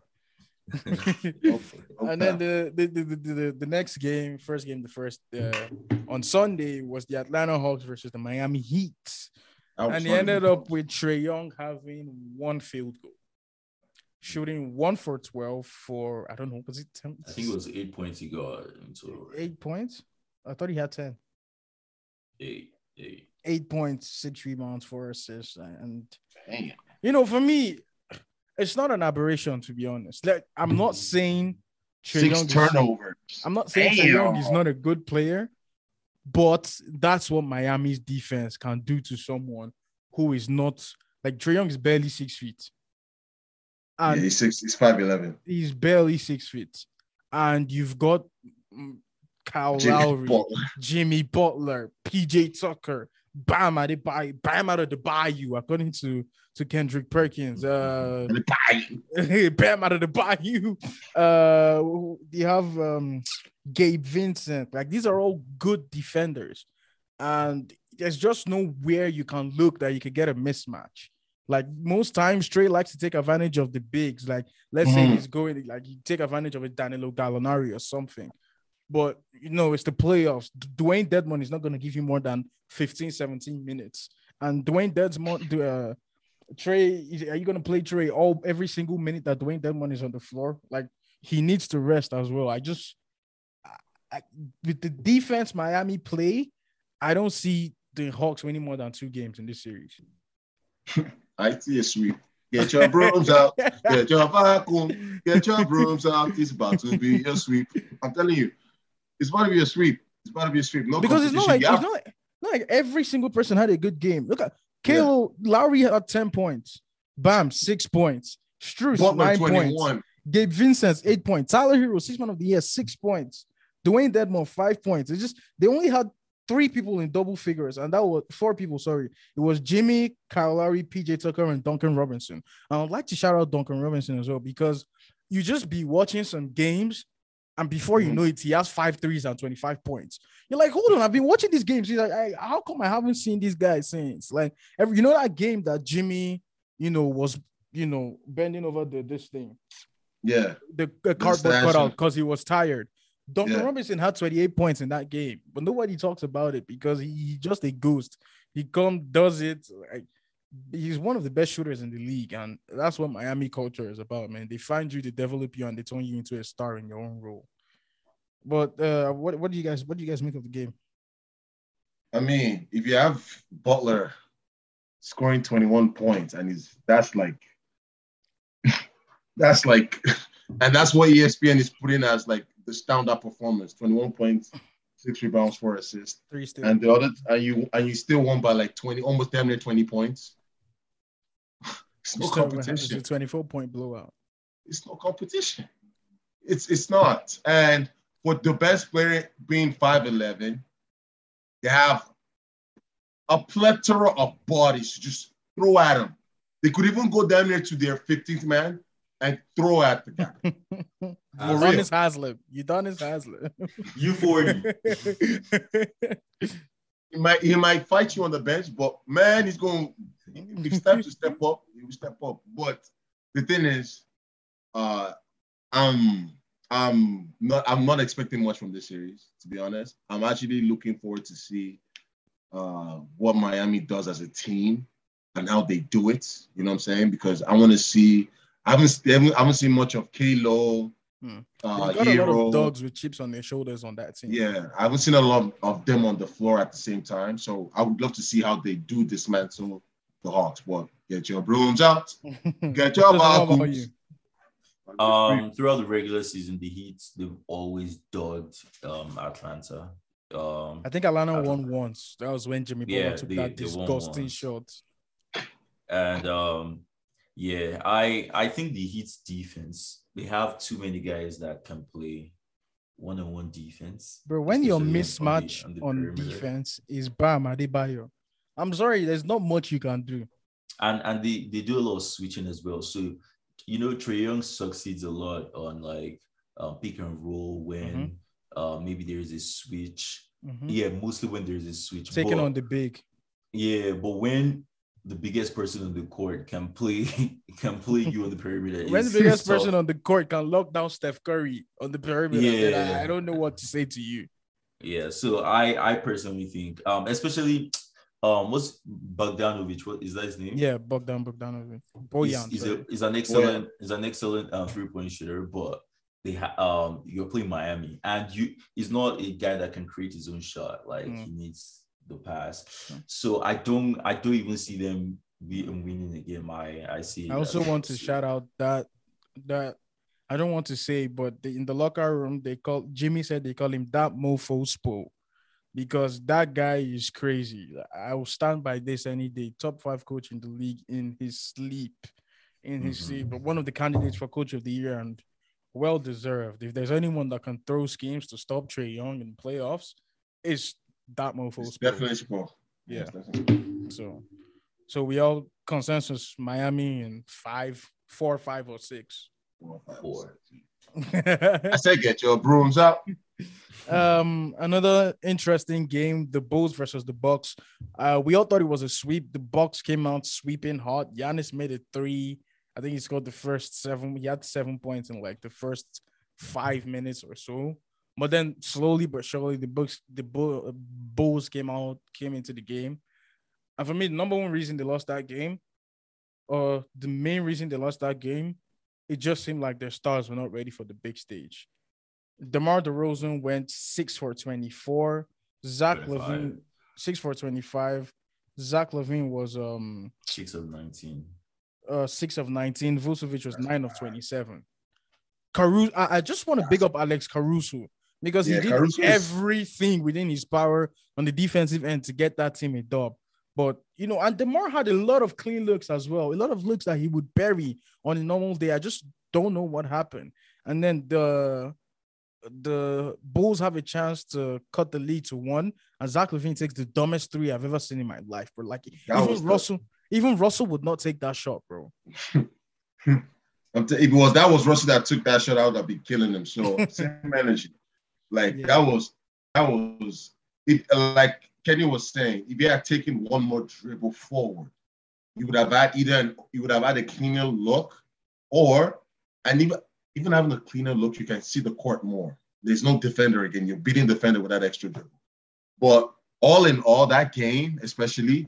And then the next game, on Sunday was the Atlanta Hawks versus the Miami Heat, and they ended up with Trae Young having one field goal, shooting 1 for 12 for I don't know, was it 10? I think it was 8 points he got. 8 points? I thought he had 10. 8 points, 6 rebounds, 4 assists, and damn. For me. It's not an aberration, to be honest. Like, I'm not saying Trae Young turnovers. I'm not saying Trae Young is not a good player, but that's what Miami's defense can do to someone who is not like Trae Young is barely 6 feet. And he's 5'11". He's barely 6 feet, and you've got Kyle Lowry, Jimmy Butler, PJ Tucker, Bam out of the bayou, according to Kendrick Perkins. Bam out of the bayou. You have Gabe Vincent. Like, these are all good defenders, and there's just nowhere you can look that you could get a mismatch. Like, most times, Trae likes to take advantage of the bigs. Like, let's say he's going, like, you take advantage of a Danilo Gallinari or something. But, it's the playoffs. Dwayne Dedmon is not going to give you more than 15, 17 minutes. And Dwayne Dedmon, Trae, are you going to play Trae every single minute that Dwayne Dedmon is on the floor? Like, he needs to rest as well. With the defense Miami play, I don't see the Hawks winning more than 2 games in this series. I see a sweep. Get your brooms out. Get your vacuum. Get your brooms out. It's about to be a sweep. I'm telling you. It's about to be a sweep. No, because it's not like every single person had a good game. Look at Caleb Lowry had 10 points. Bam, 6 points. Strus, 9 points. Gabe Vincent, 8 points. Tyler Hero, 6th man of the year, 6 points. Dwayne Dedmon, 5 points. It's just they only had 3 people in double figures, and that was 4 people. Sorry, it was Jimmy, Kyle Lowry, PJ Tucker, and Duncan Robinson. And I'd like to shout out Duncan Robinson as well, because you just be watching some games. And before you know it, he has 5 threes and 25 points. You're like, hold on, I've been watching these games. He's like, how come I haven't seen these guys since? Like, that game that Jimmy, was, bending over this thing. Yeah. The cardboard cutout because he was tired. Duncan Robinson had 28 points in that game, but nobody talks about it because he's just a ghost. He does it. Like, he's one of the best shooters in the league, and that's what Miami culture is about, man. They find you, they develop you, and they turn you into a star in your own role. But what do you guys make of the game? I mean, if you have Butler scoring 21 points, and that's like, and that's what ESPN is putting as like the standout performance: 21 points, 6 rebounds, 4 assists, 3 steals. And the other, and you still won by like 20, almost damn near 20 points. It's no competition. It's a 24-point blowout. It's no competition. It's not. And with the best player being 5'11", they have a plethora of bodies to just throw at them. They could even go down there to their 15th man and throw at the guy. Udonis Haslem. Udonis Haslem. U40. He might fight you on the bench, but man, he's going. If it's time to step up, he will step up. But the thing is, I'm not expecting much from this series, to be honest. I'm actually looking forward to see what Miami does as a team and how they do it. You know what I'm saying? Because I want to see. I haven't seen much of Kalo. They've got a lot of dogs with chips on their shoulders on that team. Yeah, I haven't seen a lot of them on the floor at the same time. So I would love to see how they do dismantle the Hawks. But get your brooms out. Get your vacuums. Throughout the regular season, the Heat, they've always dogged Atlanta. I think Atlanta won once. That was when Jimmy Butler took that disgusting shot. And Yeah, I think the Heat's defense, they have too many guys that can play one-on-one defense, Bro, when your especially mismatch on the on perimeter. defense is Bam Adebayo, I'm sorry, there's not much you can do. And they do a lot of switching as well. So Trae Young succeeds a lot on like pick and roll when maybe there is a switch. Yeah, mostly when there's a switch. Taking But on the big. yeah, but when the biggest person on the court can play can play you on the perimeter, When the is biggest tough. person on the court can lock down Steph Curry on the perimeter, then I Yeah, don't know what to say to you. yeah. So I personally think, especially what's Bogdanovic? What is that his name? Yeah, Bogdanovic. Boyan, sorry. He's an excellent 3-point shooter, but you're playing Miami, and he's not a guy that can create his own shot. Like he needs the pass. So I don't even see them winning the game. I see. I also want to shout out that I don't want to say, but in the locker room Jimmy said they call him that mofo Spo, because that guy is crazy. I will stand by this any day. Top 5 coach in the league in his sleep. But one of the candidates for coach of the year, and well deserved. If there's anyone that can throw schemes to stop Trae Young in playoffs, it's that mofo. It's definitely Spo. Yeah. So we all consensus Miami in 4, 5, or 6. 4. I said get your brooms out. Another interesting game, the Bulls versus the Bucks. We all thought it was a sweep. The Bucks came out sweeping hot. Giannis made it 3. I think he scored the first 7. He had 7 points in like the first 5 minutes or so. But then slowly but surely, the Bulls came into the game. And for me, the number one reason they lost that game, or the main reason they lost that game, it just seemed like their stars were not ready for the big stage. DeMar DeRozan went 6 for 24. Zach LaVine 6 for 25. Zach LaVine was 6 of 19. 6 of 19. Vucevic was 9 of 27. Caruso, I just want to big up Alex Caruso, because he did everything within his power on the defensive end to get that team a dub. But, and DeMar had a lot of clean looks as well. A lot of looks that he would bury on a normal day. I just don't know what happened. And then the Bulls have a chance to cut the lead to 1, and Zach LaVine takes the dumbest 3 I've ever seen in my life, bro. Like even Russell would not take that shot, bro. If that was Russell that took that shot, I would have been killing him. So same energy. That was it. Like Kenny was saying, if you had taken one more dribble forward, you would have had a cleaner look, and even having a cleaner look, you can see the court more. There's no defender again. You're beating defender with that extra dribble. But all in all, that game, especially,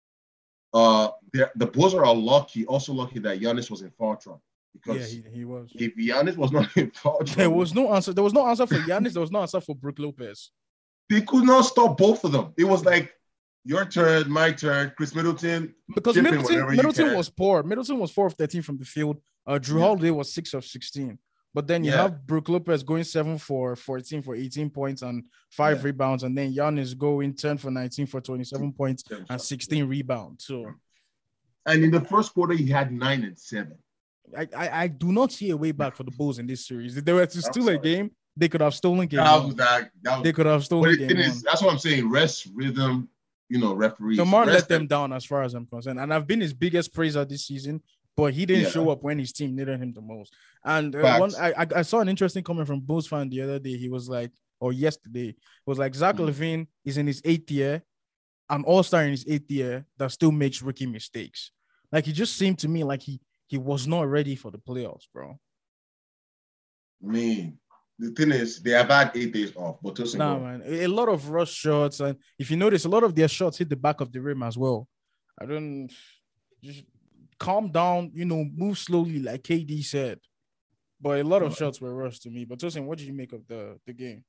the Bulls are also lucky that Giannis was in foul trouble. Because he was. If Giannis was not in foul trouble, there was no answer. There was no answer for Giannis. There was no answer for Brook Lopez. They could not stop both of them. It was like your turn, my turn, Chris Middleton. Because Middleton was poor. Middleton was 4 of 13 from the field. Drew Holiday was 6 of 16. But then you have Brook Lopez going 7 for 14 for 18 points and 5 rebounds. And then Giannis going 10 for 19 for 27 points and 16 rebounds. So, and in the first quarter, he had 9 and 7. I do not see a way back for the Bulls in this series. If they were to steal a game, they could have stolen game. They could have stolen game. That's what I'm saying. Rest, rhythm, referees. DeMar let them down as far as I'm concerned. And I've been his biggest praiser this season, but he didn't show up when his team needed him the most. And I saw an interesting comment from Bulls fan the other day. He was like, or yesterday, it was like Zach LaVine is in his 8th year, an all-star in his 8th year that still makes rookie mistakes. Like, he just seemed to me like he was not ready for the playoffs, bro. I mean, the thing is, they have had 8 days off, but man, a lot of rush shots, and if you notice, a lot of their shots hit the back of the rim as well. Just calm down, move slowly, like KD said. But a lot of shots were rushed to me. But Tosin, what did you make of the game?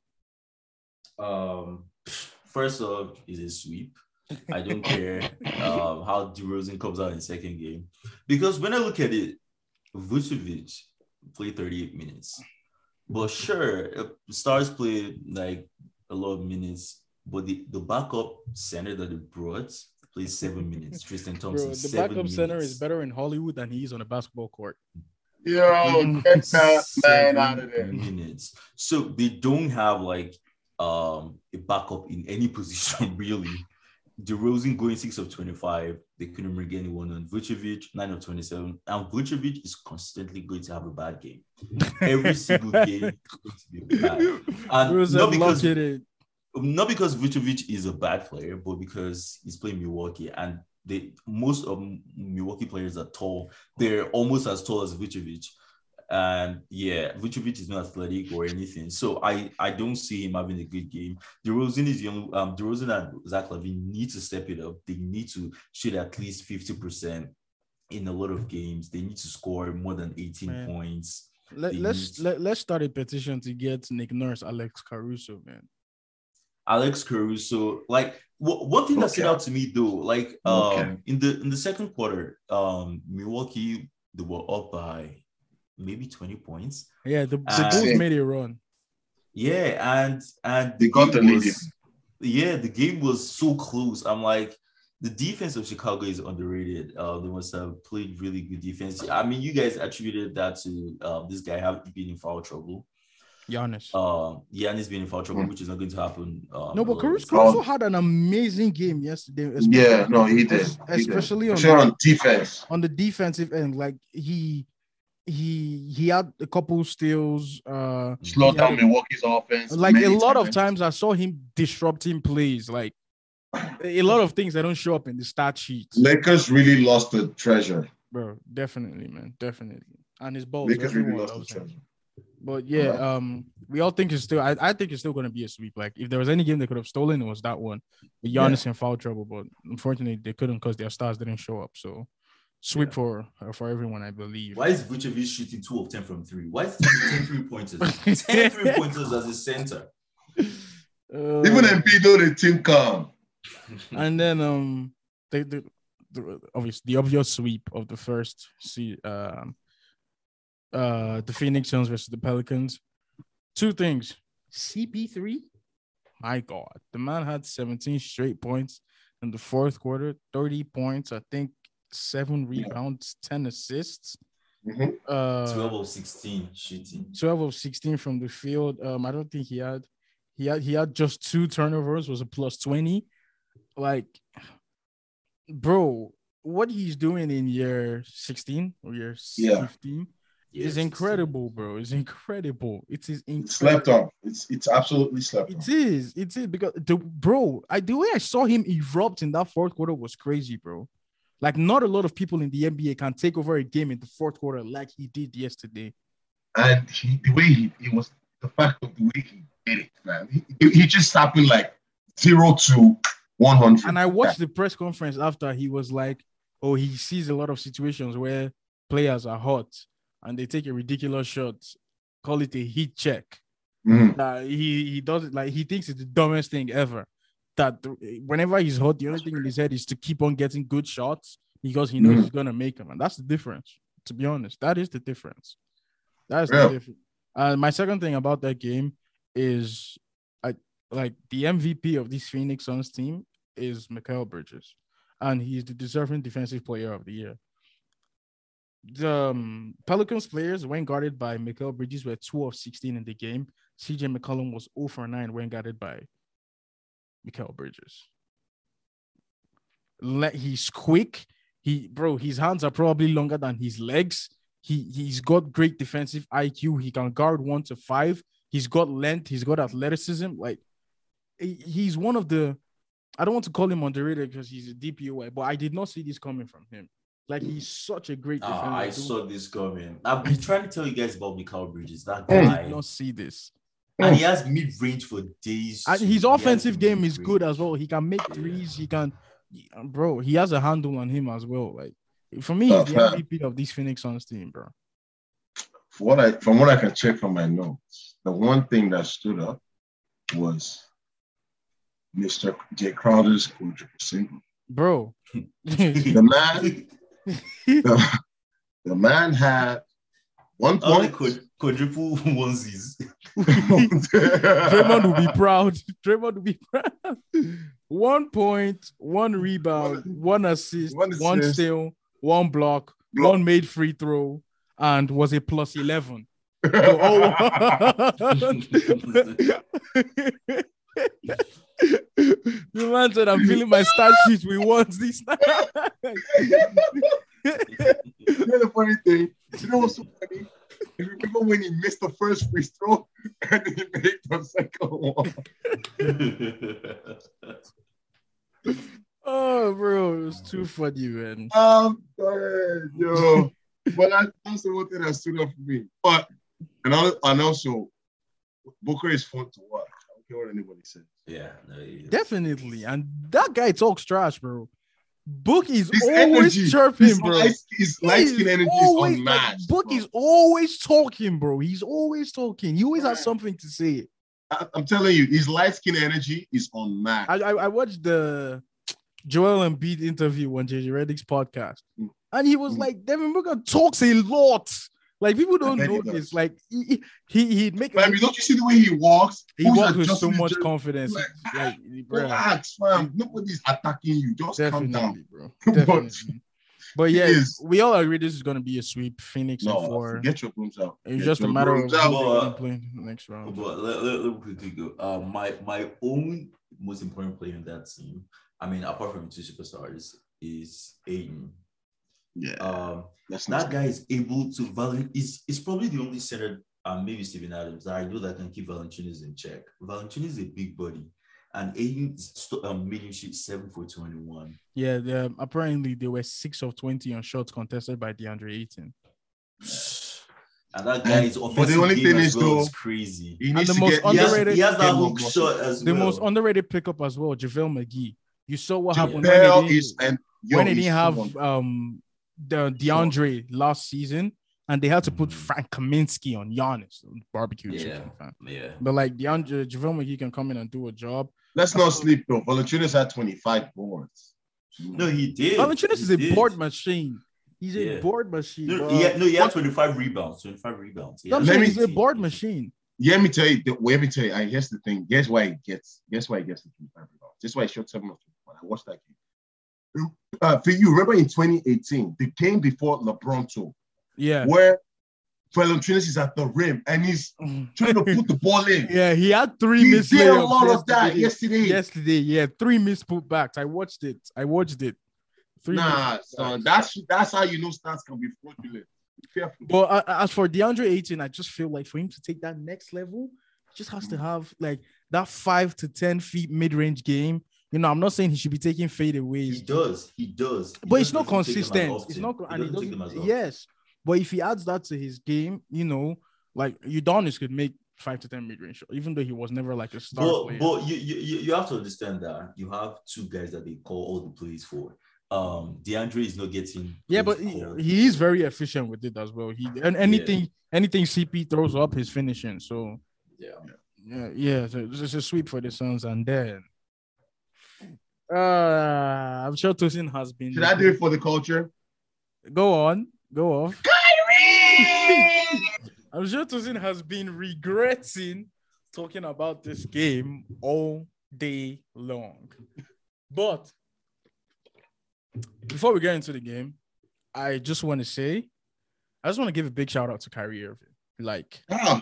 First off, is a sweep. I don't care how DeRozan comes out in the second game, because when I look at it, Vucevic played 38 minutes. But sure, stars play like a lot of minutes, but the backup center that they brought plays 7 minutes. Tristan Bro, Thompson, the 7 backup center is minutes. better in Hollywood than he is on a basketball court. Yo, get that man out of 7 there. minutes. So they don't have like a backup in any position really. DeRozan going 6 of 25. They couldn't bring anyone on. Vucevic 9 of 27. And Vucevic is constantly going to have a bad game. Every single game is going to be bad. And not because Vucevic is a bad player, but because he's playing Milwaukee, and most of Milwaukee players are tall. They're almost as tall as Vucevic. And yeah, Vucevic is not athletic or anything. So I don't see him having a good game. DeRozan is the only DeRozan and Zach LaVine need to step it up. They need to shoot at least 50% in a lot of games. They need to score more than 18 points. Let's start a petition to get Nick Nurse, Alex Caruso, man. Alex Caruso, like one thing that stood out to me though, like in the second quarter, Milwaukee, they were up by maybe 20 points. Yeah, the Bulls made a run. Yeah, and they got the lead. Yeah, the game was so close. I'm like, the defense of Chicago is underrated. They must have played really good defense. I mean, you guys attributed that to this guy being in foul trouble. Giannis. Giannis being in foul trouble, which is not going to happen. No, but Caruso had an amazing game yesterday. Yeah, no, he did. Especially on defense. On the defensive end, like he had a couple steals. Slowed down Milwaukee's offense. Like a lot of times, I saw him disrupting plays. Like a lot of things that don't show up in the stat sheet. Lakers really lost the treasure, bro. Definitely, man. Definitely. And his balls. Lakers really lost the treasure. But yeah, we all think it's still. I think it's still going to be a sweep. Like if there was any game they could have stolen, it was that one. But Giannis in foul trouble, but unfortunately they couldn't because their stars didn't show up. So sweep for everyone, I believe. Why is Vucevic shooting 2 of 10 from 3? Why is he 10 3-pointers? 10 3-pointers as a center. Even Embiid, the team come. And then the obvious sweep of the first the Phoenix Suns versus the Pelicans. 2 things. CP3, my God, the man had 17 straight points in the fourth quarter, 30 points, I think 7 rebounds, 10 assists. 12 of 16 shooting. 12 of 16 from the field. I don't think he had just 2 turnovers, was a plus 20. Like, bro, what he's doing in year 16 or year 15 is incredible, bro. It's incredible. It is incredible. It's slept on. It's absolutely slept on. It is because the way I saw him erupt in that fourth quarter was crazy, bro. Like, not a lot of people in the NBA can take over a game in the fourth quarter like he did yesterday. And the way he was, the fact of the way he did it, man. He just happened like 0 to 100. And I watched the press conference after. He was like, oh, he sees a lot of situations where players are hot and they take a ridiculous shot, call it a heat check. He does it like he thinks it's the dumbest thing ever. That whenever he's hot, the only thing in his head is to keep on getting good shots because he knows he's gonna make them, and that's the difference. To be honest, that is the difference. That's the difference. My second thing about that game is, like the MVP of this Phoenix Suns team is Mikal Bridges, and he's the deserving defensive player of the year. The Pelicans players, when guarded by Mikal Bridges, were 2 of 16 in the game. CJ McCollum was 0 for 9 when guarded by Mikal Bridges. He's quick. His hands are probably longer than his legs. He's got great defensive IQ. He can guard 1 to 5. He's got length. He's got athleticism. Like, he's one of the. I don't want to call him underrated because he's a DPOY, but I did not see this coming from him. Like, he's such a great defender. I saw this coming. I've been trying to tell you guys about Mikal Bridges. That guy. I did not see this. And he has mid-range for days. And his offensive game is good as well. He can make threes. He can, bro. He has a handle on him as well. Like, for me, he's the MVP of this Phoenix Suns team, bro. From what I can check from my notes, the one thing that stood up was Mr. Jay Crowder's quadruple single. Bro, the man had 1 point. Quadruple onesies. Draymond will be proud. 1 point, 1 rebound, 1 assist, 1 steal, 1 block, 1 made free throw, and was a plus 11. So, the man said, I'm feeling my stat sheet. We want this. You know the funny thing? You know what's so funny? You remember when he missed the first free throw and then he made the second one? Oh, bro, it was too funny, man. Yo. But that's the one thing that stood up for me. But and also, Booker is fun to watch. I don't care what anybody says. Yeah, no, definitely. And that guy talks trash, bro. Book is his always energy, chirping, bro. His light skin energy is unmatched. Like, Book is always talking, bro. He's always talking. He always has something to say. I'm telling you, his light skin energy is unmatched. I watched the Joel Embiid interview on JJ Redick's podcast, and he was like, Devin Booker talks a lot. Like, people don't know this. Like, he'd make. Don't you see the way he walks? He walks with so much confidence. Like, relax, fam. Nobody's attacking you. Just calm down, bro. Definitely. But yeah, we all agree this is going to be a sweep. Phoenix and 4. Get your brooms out. It's just a matter of playing the next round. But let me quickly go. My own most important player in that team, I mean, apart from 2 superstars, is Aiden. Yeah. That guy is able to is probably the only center, maybe Steven Adams, that I know that can keep Valanciunas in check. Valanciunas is a big body, and Aiden made him shoot 7 for 21. Yeah, apparently they were 6 of 20 on shots contested by DeAndre Ayton. And that guy is offensive. But the only thing is, though, crazy. He has that hook shot as well. The most underrated pickup as well, JaVale McGee. You saw what happened when they didn't have the DeAndre last season, and they had to put Frank Kaminsky on Giannis barbecue chicken. Yeah. But like JaVale McGee can come in and do a job. Let's not sleep though. Valanciunas had 25 boards. No, he did. Valanciunas is a board machine. He's a board machine. He had 25 rebounds. 25 rebounds. Yeah. He's a board machine. Yeah, let me tell you. Here's the thing. Guess why he gets the 25 rebounds. That's why he shot 7 of 21. I watched that game. For you, remember in 2018, the game before LeBron took, where Valanciunas is at the rim and he's trying to put the ball in. Yeah, he had 3 missed layups. He did a lot of that yesterday. Yeah, 3 missed putbacks. I watched it. 3 son, that's how you know stats can be fraudulent. Be careful. But as for DeAndre Ayton, I just feel like for him to take that next level, he just has to have like that 5 to 10 feet mid-range game. You know, I'm not saying he should be taking fadeaways. He does. But it's not consistent. It's not. And he doesn't. Yes, but if he adds that to his game, you know, like Udonis could make 5 to 10 mid-range shots, even though he was never like a star player. But you have to understand that you have 2 guys that they call all the plays for. DeAndre is not getting. Yeah, but he is very efficient with it as well. Anything CP throws up, he's finishing. So yeah. So it's a sweep for the Suns, and then. I'm sure Tosin has been. Should I do it for the culture? Go off. Kyrie! I'm sure Tosin has been regretting talking about this game all day long. But before we get into the game, I just want to give a big shout out to Kyrie Irving. Like,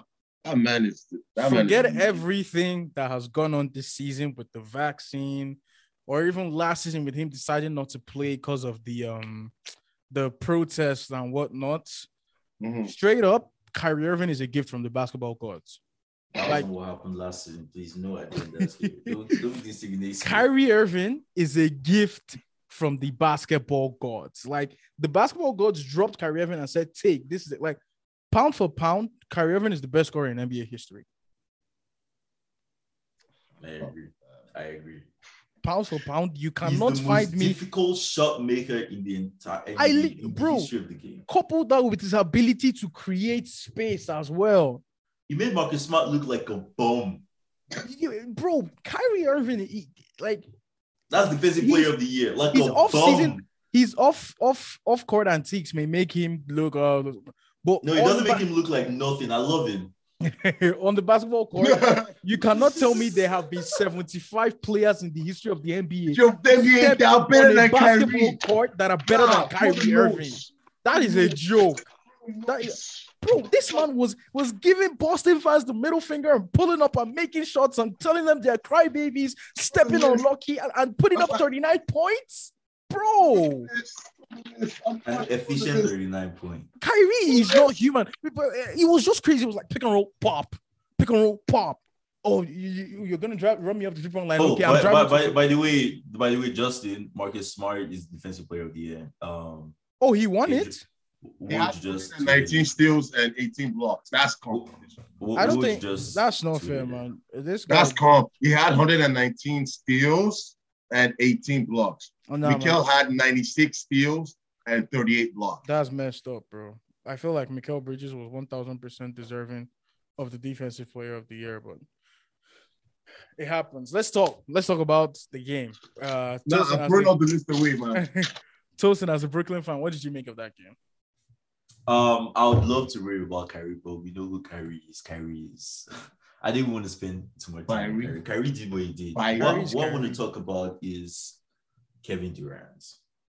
forget everything that has gone on this season with the vaccine. Or even last season with him deciding not to play because of the protests and whatnot. Mm-hmm. Straight up, Kyrie Irving is a gift from the basketball gods. Like what happened last season, please. No, I didn't. Don't discriminate. Kyrie Irving is a gift from the basketball gods. Like the basketball gods dropped Kyrie Irving and said, "Take this is it." Like pound for pound, Kyrie Irving is the best scorer in NBA history. I agree. Pound for pound, you cannot find me difficult shot maker in the entire history of the game. Couple that with his ability to create space as well. He made Marcus Smart look like a bum. Bro, Kyrie Irving, that's the defensive player of the year. Like he's a off bum. Season. He's off court antiques may make him look. But no, it doesn't make him look like nothing. I love him. On the basketball court, you cannot tell me there have been 75 players in the history of the NBA. They are better on a than basketball Kyrie. court that are better than Kyrie Irving. That is a joke. Bro, this man was giving Boston fans the middle finger and pulling up and making shots and telling them they're crybabies, stepping on Lucky and putting up 39 points. Bro, An efficient 39 points. Kyrie is not human. But it was just crazy. It was like pick and roll, pop, pick and roll, pop. Oh, you're gonna run me up the 3-point line. Oh, okay, I'm driving. by the way, Justin, Marcus Smart is defensive player of the year. Oh, he won it. He had 19 steals and 18 blocks. That's comp. I don't think that's not fair, man. That's comp. He had 119 steals and 18 blocks. Oh, no, Mikal had 96 steals and 38 blocks. That's messed up, bro. I feel like Mikal Bridges was 1,000% deserving of the defensive player of the year, but it happens. Let's talk about the game. I'm throwing all the list away, man. Tosin, as a Brooklyn fan, what did you make of that game? I would love to read about Kyrie, but we know who Kyrie is. I didn't want to spend too much time on Kyrie. Kyrie did what he did. What I want to talk about is Kevin Durant.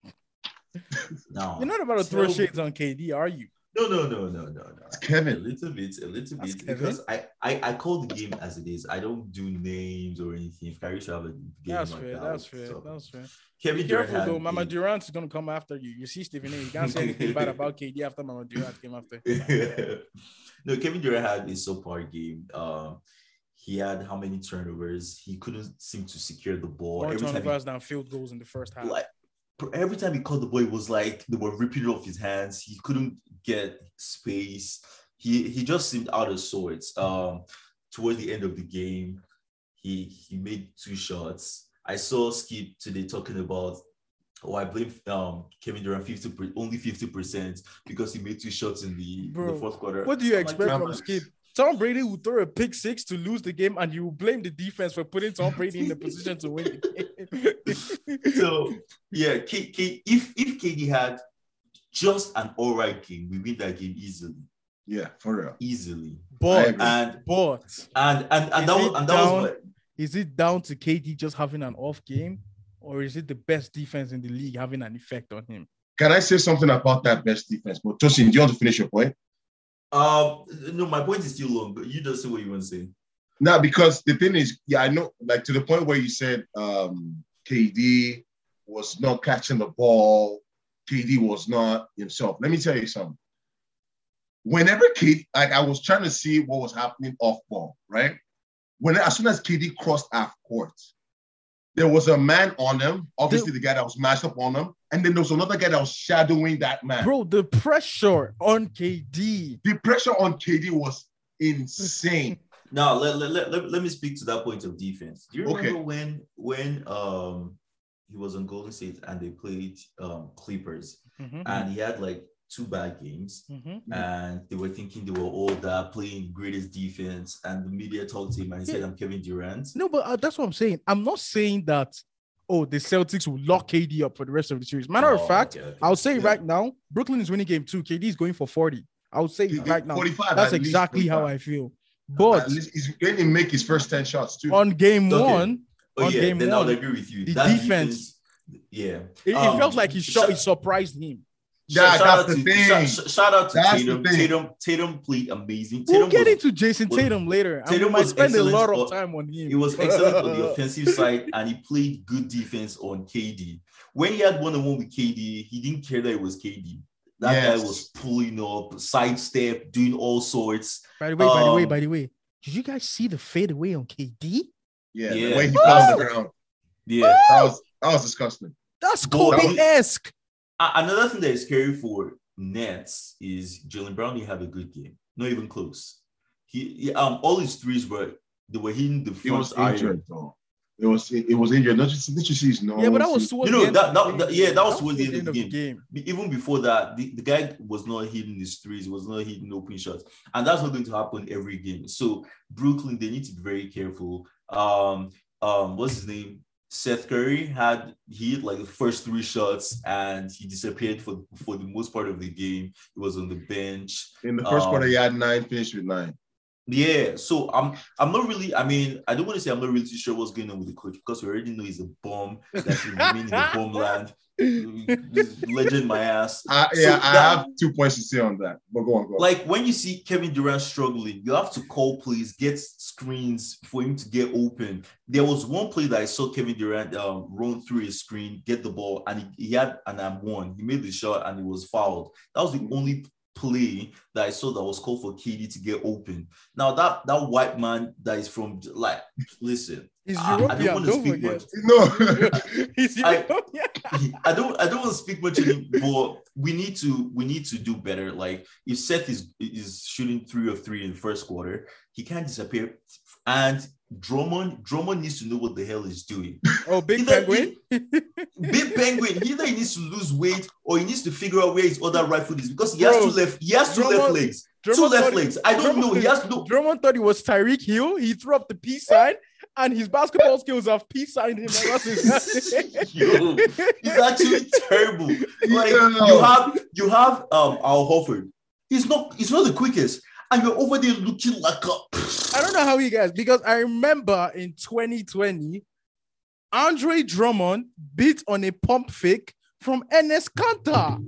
Now, you're not about to throw shades on KD, are you? No. It's Kevin. A little bit. That's because I call the game as it is. I don't do names or anything. If Kyrie should have a game, that's fair. Kevin Be careful though. Mama Durant is gonna come after you. You see Stephen A. You can't say anything bad about KD after Mama Durant came after. No, Kevin Durant had a subpar game. He had how many turnovers? He couldn't seem to secure the ball. More turnovers than field goals in the first half. Every time he caught the ball, it was like they were ripping it off his hands. He couldn't get space. He just seemed out of sorts. Towards the end of the game, he made 2 shots. I saw Skip today talking about, I blame Kevin Durant only 50% because he made 2 shots in the fourth quarter. What do you expect from Skip? Tom Brady will throw a pick 6 to lose the game, and you will blame the defense for putting Tom Brady in the position to win the game. So, yeah, if KD had just an all right game, we win that game easily. Yeah, for real. Easily. But that was is it down to KD just having an off game, or is it the best defense in the league having an effect on him? Can I say something about that best defense? But Tosin, do you want to finish your point? No, my point is still long, but you just say what you want to say. No, because the thing is, I know, like to the point where you said KD was not catching the ball, KD was not himself. Let me tell you something. Whenever KD, I was trying to see what was happening off ball, right? As soon as KD crossed half court, there was a man on him, obviously the guy that was matched up on him, and then there was another guy that was shadowing that man. Bro, the pressure on KD. The pressure on KD was insane. Now, let me speak to that point of defense. Do you remember when he was on Golden State and they played Clippers, and he had like 2 bad games, and they were thinking they were all that playing greatest defense, and the media talked to him and he said, "I'm Kevin Durant." No, but that's what I'm saying. I'm not saying that, the Celtics will lock KD up for the rest of the series. Matter of fact, okay. I'll say right now, Brooklyn is winning game 2. KD is going for 40. I would say right now. 45, that's exactly how I feel. But he's going to make his first 10 shots too. On game 1, then I would agree with you. The defense, it felt like he surprised him. Shout out to Tatum. Tatum played amazing. We'll get into Jason Tatum later. Tatum might spend a lot of time on him. He was excellent on the offensive side, and he played good defense on KD. When he had one-on-one with KD, he didn't care that it was KD. That guy was pulling up, sidestep, doing all sorts. By the way, did you guys see the fadeaway on KD? Yeah. The way he fell on the ground. Yeah. That was disgusting. That's Kobe-esque. Another thing that is scary for Nets is Jaylen Brown didn't have a good game. Not even close. He all his threes were hitting the front. He was injured though. It was injured. Didn't you see his nose? Yeah, but that was towards that was towards the end of the game. Even before that, the guy was not hitting his threes. He was not hitting open shots, and that's not going to happen every game. So Brooklyn, they need to be very careful. What's his name? Seth Curry hit like the first 3 shots and he disappeared for the most part of the game. He was on the bench. In the first quarter, he had 9, finished with 9. Yeah, so I'm not really. I mean, I don't want to say I'm not really too sure what's going on with the coach because we already know he's a bum that should remain in the bum land. Legend, my ass. I have 2 points to say on that. But go on. Like when you see Kevin Durant struggling, you have to call plays, get screens for him to get open. There was one play that I saw Kevin Durant run through his screen, get the ball, and he had an M1. He made the shot and he was fouled. That was the only play that I saw that was called for KD to get open. Now that white man that is from like, listen, I don't want to speak much. No, He's European. I don't want to speak much but we need to do better. Like if Seth is shooting 3 of 3 in the first quarter, he can't disappear. And Drummond needs to know what the hell he's doing. Oh, Big Penguin. Big Penguin. Either he needs to lose weight or he needs to figure out where his other right foot is because he has two left legs. Two left legs. I don't know. He has no. Drummond thought he was Tyreek Hill. He threw up the peace sign, and his basketball skills have peace signed him. Yo, he's actually terrible. Like you have Al Horford. He's not the quickest. And you're over there looking like a... I don't know how you guys, because I remember in 2020, Andre Drummond beat on a pump fake from Enes Kanter.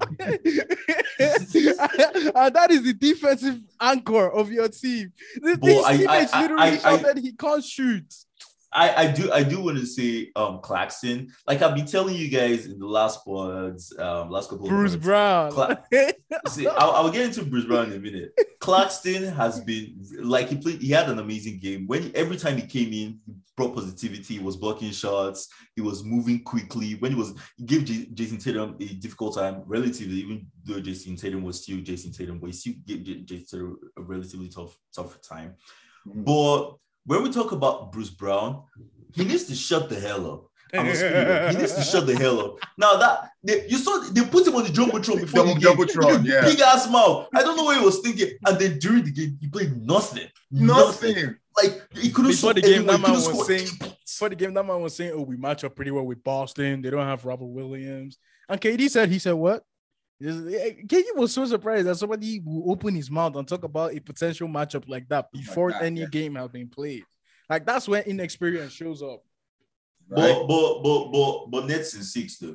And that is the defensive anchor of your team. This teammate literally showed that he can't shoot. I do want to say Claxton. Like I've been telling you guys in the last pods, last couple of Bruce months, Brown. See, I'll get into Bruce Brown in a minute. Claxton has been like he had an amazing game. Every time he came in, he brought positivity, he was blocking shots, he was moving quickly. He gave Jason Tatum a difficult time, relatively, even though Jason Tatum was still Jason Tatum, but he still gave Jason Tatum a relatively tough time. Mm-hmm. But when we talk about Bruce Brown, he needs to shut the hell up. He needs to shut the hell up. Now you saw they put him on the jumbotron before the game. Jumbotron, yeah. Big ass mouth. I don't know what he was thinking. And then during the game, he played nothing. Like he couldn't before the game. That man was saying, "Oh, we match up pretty well with Boston. They don't have Robert Williams." And KD said, "What?" KD was so surprised that somebody will open his mouth and talk about a potential matchup like that before any game has been played. Like that's when inexperience shows up. Right? But Nets in 6 though.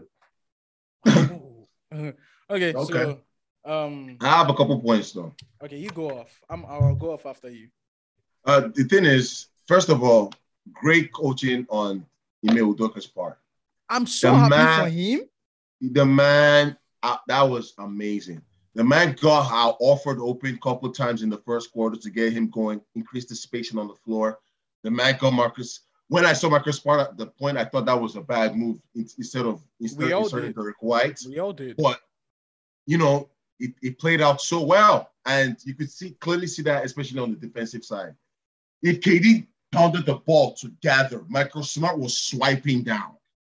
Okay. So I have a couple points though. Okay, you go off. I'll go off after you. The thing is, first of all, great coaching on Ime Udoka's part. I'm so happy for him. The man. That was amazing. The man got our offered open a couple of times in the first quarter to get him going, increase the spacing on the floor. The man got Marcus. When I saw Marcus Smart at the point, I thought that was a bad move instead of Derek White. We all did. But, it played out so well. And you could clearly see that, especially on the defensive side. If KD pounded the ball to gather, Marcus Smart was swiping down.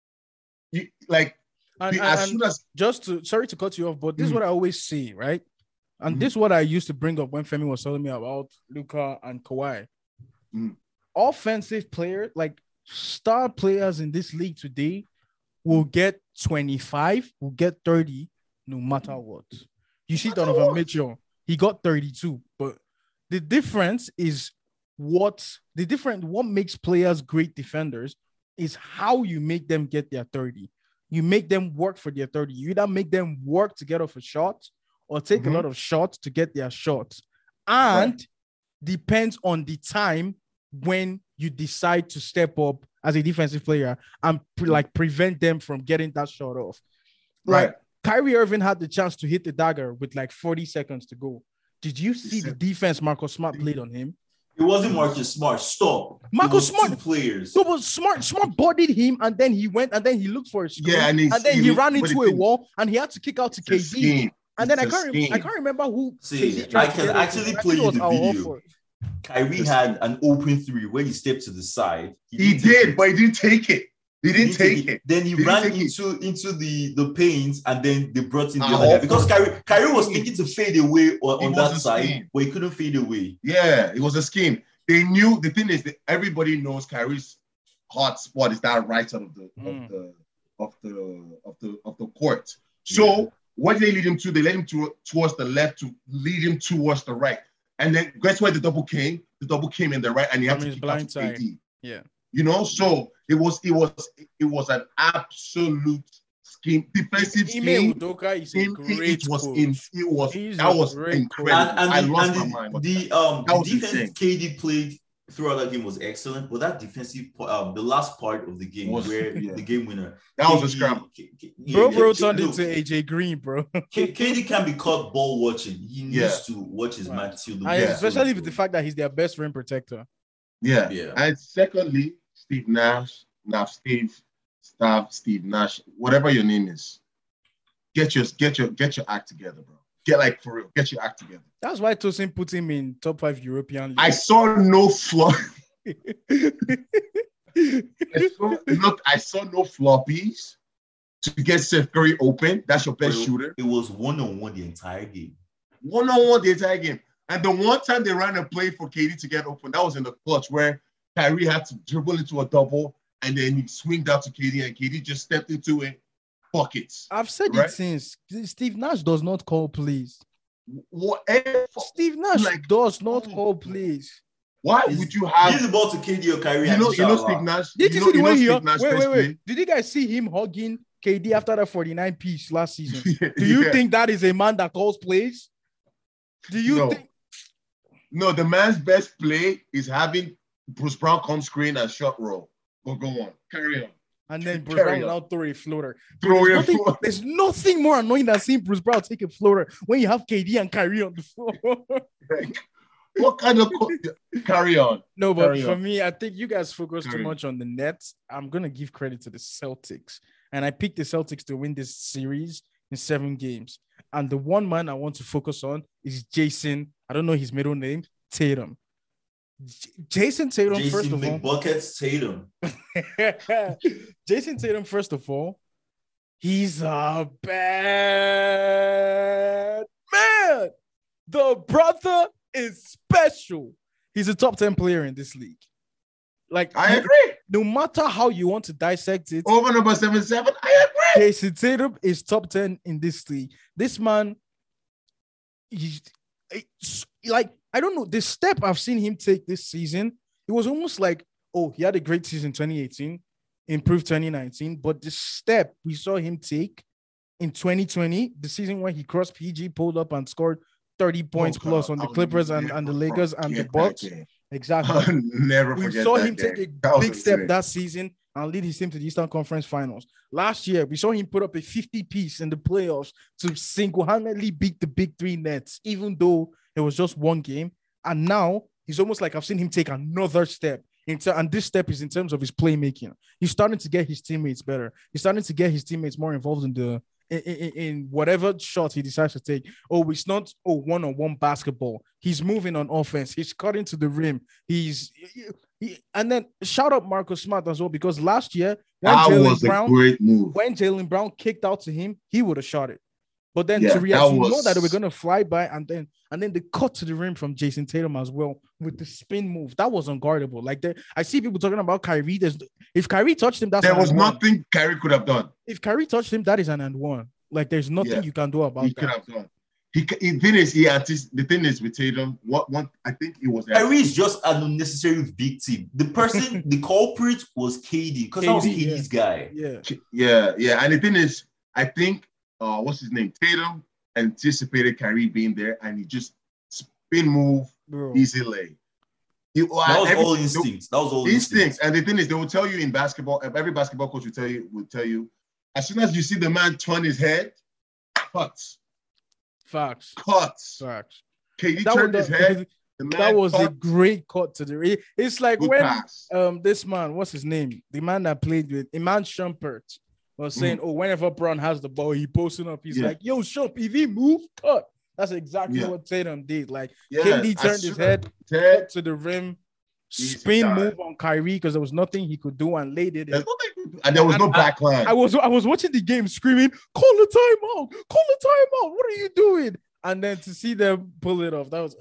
Sorry to cut you off, but this is what I always see, right? And this is what I used to bring up when Femi was telling me about Luka and Kawhi. Offensive players, like star players in this league today, will get 25, will get 30, no matter what. You see Donovan Mitchell, he got 32, but the difference is what makes players great defenders is how you make them get their 30. You make them work for their 30. You either make them work to get off a shot or take a lot of shots to get their shots. And depends on the time when you decide to step up as a defensive player and prevent them from getting that shot off. Like Kyrie Irving had the chance to hit the dagger with 40 seconds to go. Did you see the defense Marcus Smart played on him? It wasn't Marcus Smart. Stop. Marcus Smart. 2 players. No, but Smart bodied him, and then he went, and then he looked for a screen, and then he ran into a wall, and he had to kick out to KD. And then I can't remember who. See, I can actually play you the video. Kyrie had an open 3 when he stepped to the side. He did, but he didn't take it. He didn't take it. Then he ran into the panes, and then they brought in the other guy because Kyrie was thinking to fade away on that side, but he couldn't fade away. Yeah, it was a scheme. They knew. The thing is that everybody knows Kyrie's hot spot is that right side of the court. So what did they lead him to? They led him towards the left to lead him towards the right. And then guess where the double came? The double came in the right, and he had to kick out to KD. Yeah. You know, so it was an absolute scheme, defensive scheme. Udoka is a great that was incredible. I lost my mind. The defense KD played throughout that game was excellent, but that defensive the last part of the game where the game winner, that was a scramble. Bro turned into AJ Green, bro. KD can be caught ball watching. He needs to watch his man till especially with the fact that he's their best rim protector. Yeah. And secondly, Steve Nash, Steve Nash, whatever your name is, get your act together, bro. For real, get your act together. That's why Tosin put him in top 5 European league. I saw no flaw. I saw no floppies to get Seth Curry open. That's your best shooter. It was one-on-one the entire game. And the one time they ran a play for KD to get open, that was in the clutch where Kyrie had to dribble into a double and then he swinged out to KD and KD just stepped into it. Buckets. I've said it since. Steve Nash does not call plays. Whatever. Steve Nash does not call plays. Why would you have? Give the ball to KD or Kyrie. You know Steve Nash. Did you see the way he wait? Did you guys see him hugging KD after that 49 piece last season? Do you think that is a man that calls plays? Do you think? No, the man's best play is having Bruce Brown come screen and shot roll. Go on. Carry on. And then Bruce Brown will now throw a floater. There's nothing more annoying than seeing Bruce Brown take a floater when you have KD and Kyrie on the floor. What kind of carry on? No, but for me, I think you guys focus too much on the Nets. I'm going to give credit to the Celtics. And I picked the Celtics to win this series in 7 games. And the one man I want to focus on is Jason. I don't know his middle name, Tatum. Jason Tatum, first of all. Buckets Tatum. Jason Tatum, first of all, he's a bad man. The brother is special. He's a top 10 player in this league. Like, I agree. No matter how you want to dissect it. Over number 77, I agree. Jason Tatum is top 10 in this league. This man, I don't know, the step I've seen him take this season, it was almost like, he had a great season 2018, improved 2019, but the step we saw him take in 2020, the season when he crossed PG, pulled up and scored 30 points plus on the Clippers and the Lakers and the Bucks. Exactly. I'll never forget. We saw him take a big step that season and lead his team to the Eastern Conference Finals. Last year, we saw him put up a 50-piece in the playoffs to single-handedly beat the Big Three Nets, even though it was just one game. And now, he's almost like I've seen him take another step. And this step is in terms of his playmaking. He's starting to get his teammates better. He's starting to get his teammates more involved in whatever shot he decides to take. It's not one-on-one basketball. He's moving on offense. He's cutting to the rim. And then shout out Marcus Smart as well, because last year when Jaylen Brown kicked out to him, he would have shot it. But then to react, you know that they were gonna fly by, and then the cut to the rim from Jason Tatum as well with the spin move that was unguardable. Like I see people talking about Kyrie. If Kyrie touched him, there was nothing Kyrie could have done. If Kyrie touched him, that is an and one. Like there's nothing you can do about that. He could have done. The thing is with Tatum, I think it was Kyrie is just an unnecessary victim. The person, the culprit was KD, because that was KD's guy. Yeah. And the thing is, I think what's his name? Tatum anticipated Kyrie being there, and he just spin move easily. That was all instincts. And the thing is, they will tell you in basketball. Every basketball coach will tell you, as soon as you see the man turn his head, cuts. Facts. KD turned his head. That was a great cut to the. It's like good when pass. This man, what's his name? The man that played with Iman Shumpert was saying, whenever Brown has the ball, he posting up. He's like, yo, Shump, if he move, cut. That's exactly what Tatum did. Like KD turned his head cut to the rim, spin move on Kyrie because there was nothing he could do and laid it in. And there was no backline. I was watching the game screaming, call the timeout. What are you doing? And then to see them pull it off, that was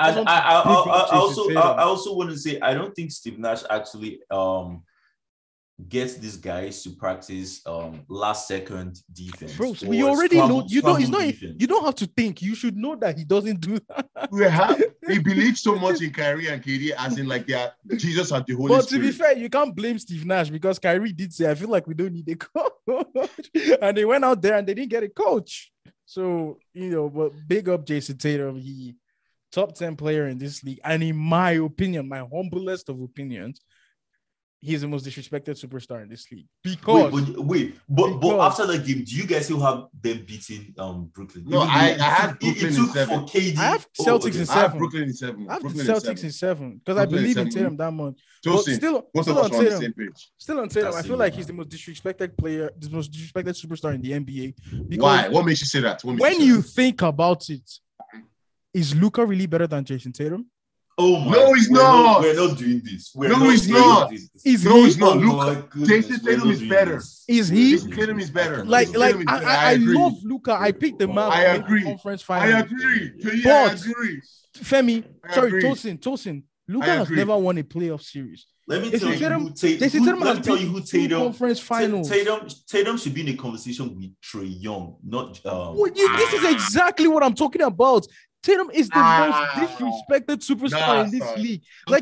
I also want to say I don't think Steve Nash actually gets these guys to practice last second defense. Bro, we already know. You know, it's not. Defense. You don't have to think. You should know that he doesn't do that. He believes so much in Kyrie and KD, as in like they are Jesus and the Holy But Spirit. to be fair, you can't blame Steve Nash because Kyrie did say, "I feel like we don't need a coach," and they went out there and they didn't get a coach. So but big up Jason Tatum. He top 10 player in this league, and in my opinion, my humblest of opinions, he's the most disrespected superstar in this league. Because but after that game, do you guys still have them beating Brooklyn? No, I have Brooklyn in 7. I have Celtics in 7. I have Brooklyn in 7. I have the Brooklyn Celtics in 7 because I believe in Tatum that much. Both Still of us on are on the Tatum. same page. Still on Tatum, I feel like he's the most disrespected player, the most disrespected superstar in the NBA. Because Why? What makes you say that? When you think about it, is Luka really better than Jason Tatum? Oh my! No, he's not. We're not doing this. He's not. Is no, he? he's not. Oh Luka, Jason Tatum is better. Is he? Jason Tatum is better. I love Luka. I picked the man. I agree. Conference I final. agree. But I agree. Femi, I sorry, agree. Tosin. Luka has never won a playoff series. Let me tell you who Tatum. Conference finals. Tatum should be in a conversation with Trae Young, not. This is exactly what I'm talking about. Tatum is the most disrespected superstar in this league. Like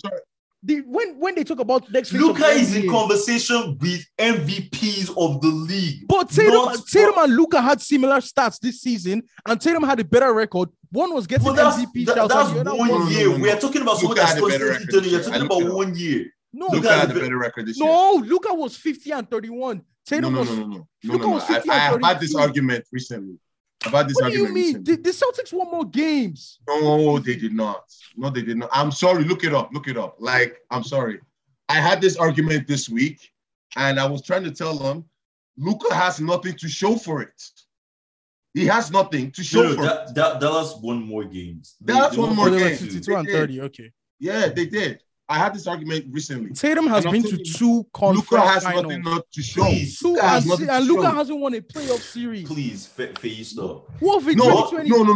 when they talk about next week, Luka is in conversation with MVPs of the league. But Tatum and Luka had similar stats this season, and Tatum had a better record. One was getting MVP shouts. That's 1 year. We are talking about someone that's constantly turning. You're talking about 1 year. No, Luka had a better record this year. No, Luka was 50 and 31. Tatum was. No. I had this argument recently. What do you mean? The Celtics won more games. No, they did not. No, they did not. I'm sorry. Look it up. Like, I'm sorry. I had this argument this week, and I was trying to tell them, Luka has nothing to show for it. He has nothing to show for it. Dallas won more games. Dallas won more games. 52 and 30. Okay. Yeah, they did. I had this argument recently. Tatum has been to 2 conference Luka has finals. Nothing not to show. And Luka hasn't won a playoff series. Please, face stop. What if No.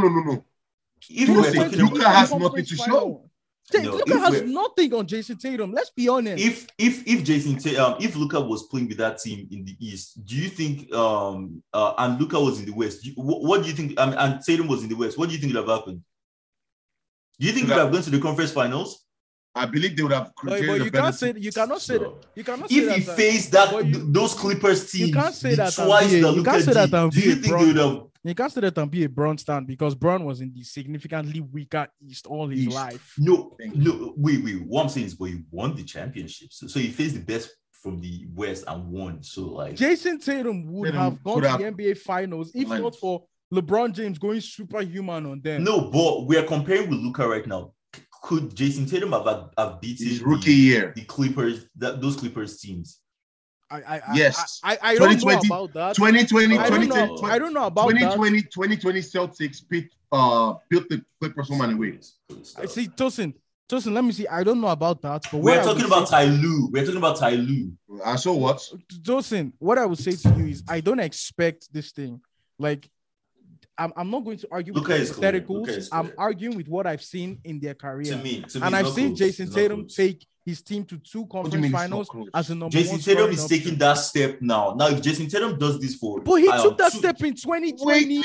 If Luka has nothing to show. Luka has nothing on Jason Tatum. Let's be honest. If Jason Tatum, if Luka was playing with that team in the East, do you think and Luka was in the West? What do you think? And Tatum was in the West. What do you think would have happened? Do you think we would have gone to the conference finals? I believe they would have. But you cannot say that. If he faced those Clippers teams, you can't say that twice that you can't say that and do you think they would have? You can't say that and be a Bron stan because Bron was in the significantly weaker East all his life. No. Wait. What I'm saying is, but he won the championships, so he faced the best from the West and won. So like, Jason Tatum would have gone to the NBA Finals if not for LeBron James going superhuman on them. No, but we are comparing with Luka right now. Could Jason Tatum have beaten his rookie year the Clippers, those Clippers teams? Yes. I don't know about that. 2020, I don't know about 2020 Celtics built the Clippers home and away. I see, Tosin, let me see. I don't know about that. But we're talking about Ty Lue. I saw what? Tosin, what I would say to you is I don't expect this thing. Like, I'm not going to argue with hypotheticals. I'm arguing with what I've seen in their career. To me, and I've seen Jason Tatum take his team to 2 conference finals as a number Jason 1. Tatum is taking that step now. Now, if Jason Tatum does this but he took that step in 2020.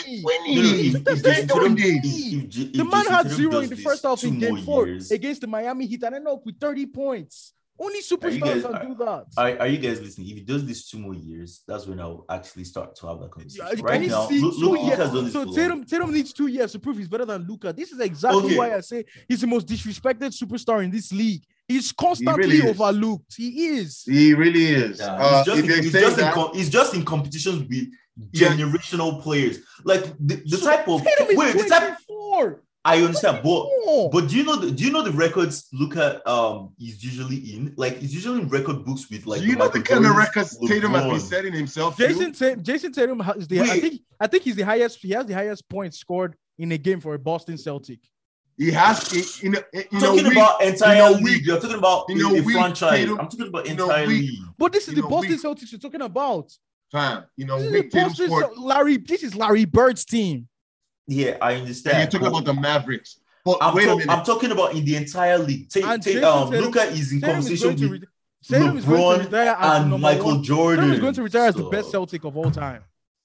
The man had 0 in the first half in Game 4 against the Miami Heat and ended up with 30 points. Only superstars can do that. Are you guys listening? If he does this 2 more years, that's when I'll actually start to have that conversation. Right now, Luka's done this. So Tatum needs 2 years to prove he's better than Luka. This is exactly why I say he's the most disrespected superstar in this league. He's constantly overlooked. He is. He really is. Yeah. He's just in competitions with generational players. Like the type of the type. I understand, but do you know the records Luka is usually in? Like, he's usually in record books with like. Do you know the kind of records Tatum has been setting himself? Jason Tatum is I think he's the highest. He has the highest points scored in a game for a Boston Celtic. He has in about entire league. You're talking about a franchise. I'm talking about entire league. But this is the Boston Celtics you're talking about. Fam, this is Larry Bird's team. Yeah, I understand. And you're talking about the Mavericks. But I'm talking about in the entire league. Luka is in conversation with Tatum is going to LeBron retire as the and number Michael one. Jordan. Tatum is going to retire as the So- best Celtic of all time.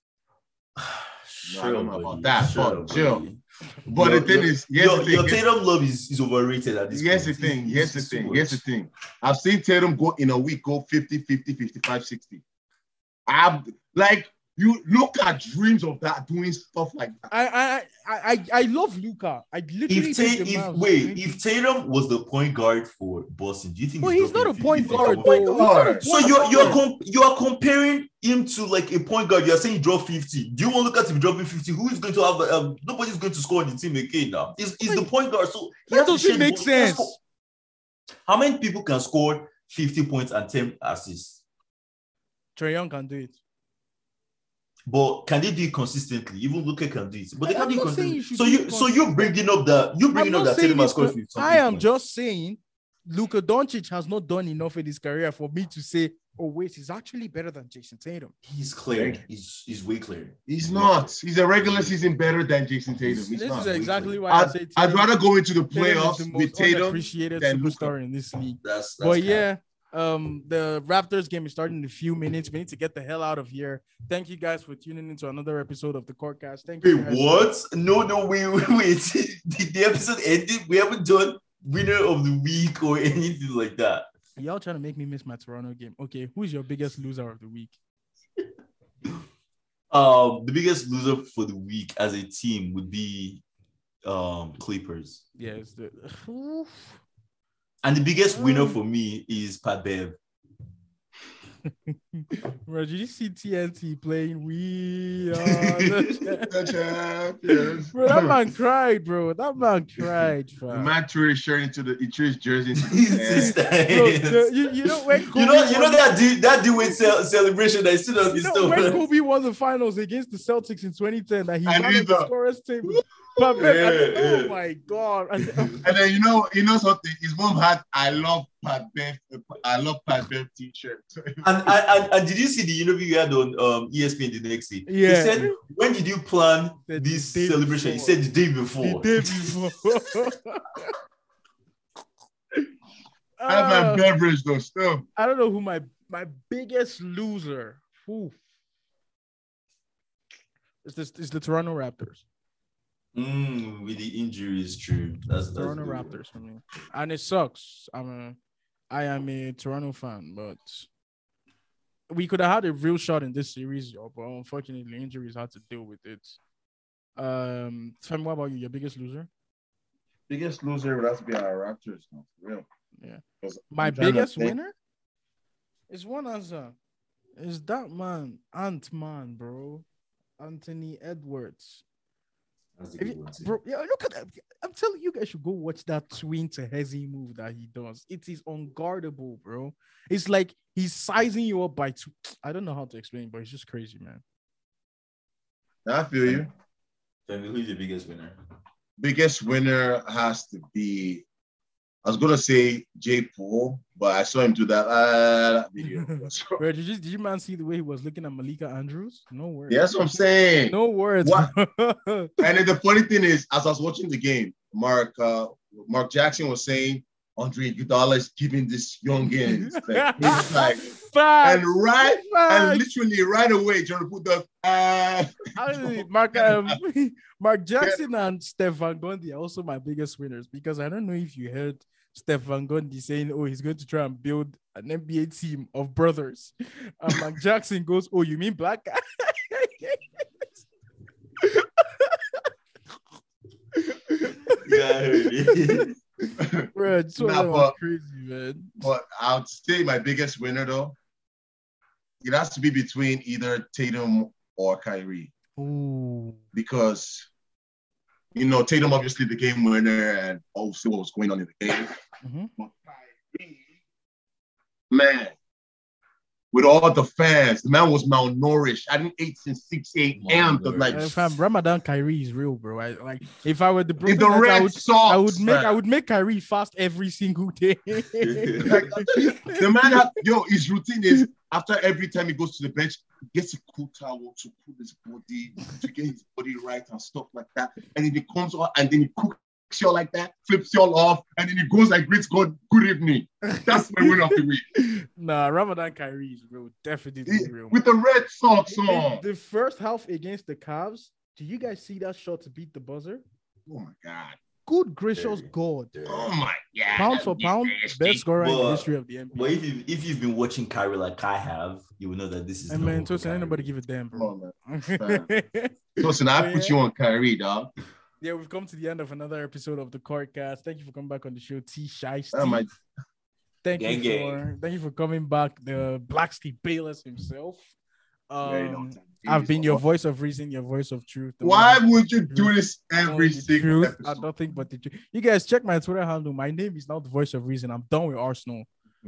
I don't know about buddy. that, Sure, but chill. buddy. But the thing is, your Tatum love is overrated at this here's point. the thing. Here's the thing. I've seen Tatum go in a week, go 50, 50, 55, 60. I'm like, you look at dreams of that, doing stuff like that. I love Luka. I literally If Tatum was the point guard for Boston, do you think? Well, he's not a point guard, He's not a point though. guard. So you are comparing him to like a point guard. You are saying he dropped 50. Do you want to look at him dropping 50? Who is going to have? Nobody's going to score on the team again now. He's the point guard. So he That has to doesn't make share- sense. How many people can score 50 points and 10 assists? Trae Young can do it. But can they do it consistently? Even Luka can do it, but they I'm can't do it not saying you consistently. should So do it you're bringing up that Tatum has scored 50. I am just saying Luka Doncic has not done enough in his career for me to say, oh wait, he's actually better than Jason Tatum. He's clear. He's way clear. He's not. He's a regular season better than Jason Tatum. He's This not. is exactly why I say I'd rather go into the Tatum is playoffs the with most Tatum unappreciated than superstar Luka. in this league. That's But cap. yeah, the Raptors game is starting in a few minutes. We need to get the hell out of here. Thank you guys for tuning into another episode of the Courtcast. Thank you. Wait, guys. what? No, wait. The episode ended. We haven't done winner of the week or anything like that. Y'all trying to make me miss my Toronto game. Okay, who's your biggest loser of the week? The biggest loser for the week as a team would be Clippers. Yeah, it's the And the biggest winner for me is Pat Bev. Bro, did you see TNT playing We Are the The champions. Bro, that man cried, bro. That man cried, The fam. man threw his shirt into the, he threw his jersey into His the Bro, you know when Kobe you know that dude with celebration that is still on his you know when stuff. Kobe won the finals against the Celtics in 2010 that he I ran knew up the that. scorer's table. But oh my god. And then you know something. His mom had I love Pat Bev t-shirt. And did you see the interview you had on ESPN the next day? Yeah. He said, when did you plan The this day celebration? before. He said the day before. The day before. I have my beverage though. Still, I don't know who my biggest loser. Oof. It's the Toronto Raptors. With the injuries, true. That's Toronto good. Raptors for me, and it sucks. I am a Toronto fan, but we could have had a real shot in this series, but unfortunately, injuries had to deal with it. Femi, what about you? Your biggest loser? biggest loser would have to be our Raptors. No, for real. Yeah. 'Cause My I'm trying to biggest think. winner is one answer. Is that man, Ant-Man, bro. Anthony Edwards. That's a If good you- one, too. bro, yeah, look at that. I'm telling you guys should go watch that swing to Hezi move that he does. It is unguardable, bro. It's like he's sizing you up by two. I don't know how to explain, but it's just crazy, man. I feel you. Femi, who's the biggest winner? Biggest winner has to be, I was gonna say Jay Poole, but I saw him do that video. So, Bro, did you man see the way he was looking at Malika Andrews? No words. yeah, that's what I'm saying. No words. What? bro. And then the funny thing is, as I was watching the game, Mark Jackson was saying, Andre Iguodala is giving this youngins. He's like, Facts. and Facts. literally right away, trying to put the Honestly, Mark Jackson and Steph Van Gundy are also my biggest winners because I don't know if you heard Steph Van Gundy saying, oh, he's going to try and build an NBA team of brothers. And Mark Jackson goes, oh, you mean black guy? Yeah, I heard it. Bro, it's so crazy, man. But I would say my biggest winner though, it has to be between either Tatum or Kyrie. Ooh. Because you know, Tatum obviously the game winner and obviously what was going on in the game. Mhm. But Kyrie, man, with all the fans, the man was malnourished. I didn't eat since 6 a.m. But like, Fam, Ramadan Kyrie is real, bro. Like if I were the if Brooklyn the Nets, red I would socks, make Kyrie fast every single day. the man had, his routine is after every time he goes to the bench, he gets a cool towel to cool his body, to get his body right and stuff like that. And then he comes out and then he cooks you all like that, flips you all off, and then he goes like, greets God, good evening. That's my win of the week. Nah, Ramadan Kyrie is real. Definitely real. With the red socks on. The first half against the Cavs, do you guys see that shot to beat the buzzer? Oh my God. Good gracious God. Oh my God. Pound for pound, best scorer in the history of the NBA. But if you've been watching Kyrie like I have, you will know that this is. And man, Tosin, ain't nobody give a damn, bro. Oh, man. Tosin, I put you on Kyrie, dog. Yeah, we've come to the end of another episode of the Courtcast. Thank you for coming back on the show, T. Shiesty. Thank you for coming back, the Black Steve Bayless himself. I've been your voice of reason, your voice of truth. Why would you do this every single episode? I don't think, but the truth. You guys check my Twitter handle. My name is now the voice of reason. I'm done with Arsenal.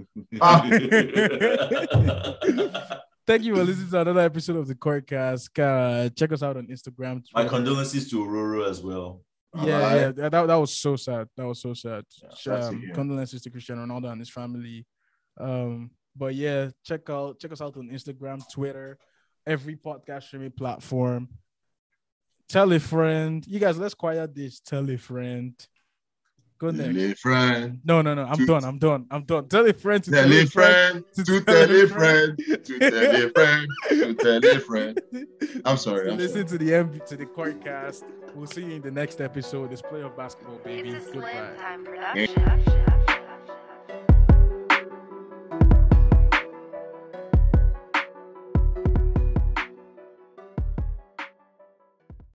Thank you for listening to another episode of the Courtcast. Check us out on Instagram. My condolences to Aurora as well. Yeah, that was so sad. That was so sad. Yeah, condolences to Cristiano Ronaldo and his family. But yeah, check us out on Instagram, Twitter, every podcast streaming platform. Tell a friend. You guys, let's quiet this. Tell a friend. Go next. Tell a friend. No. I'm done. Tell a friend to tell a friend. To tell a friend. To tell a friend. To tell a friend. I'm sorry. Listen to the Courtcast. We'll see you in the next episode. It's playoff basketball, baby. It's a Goodbye. Slim Time production.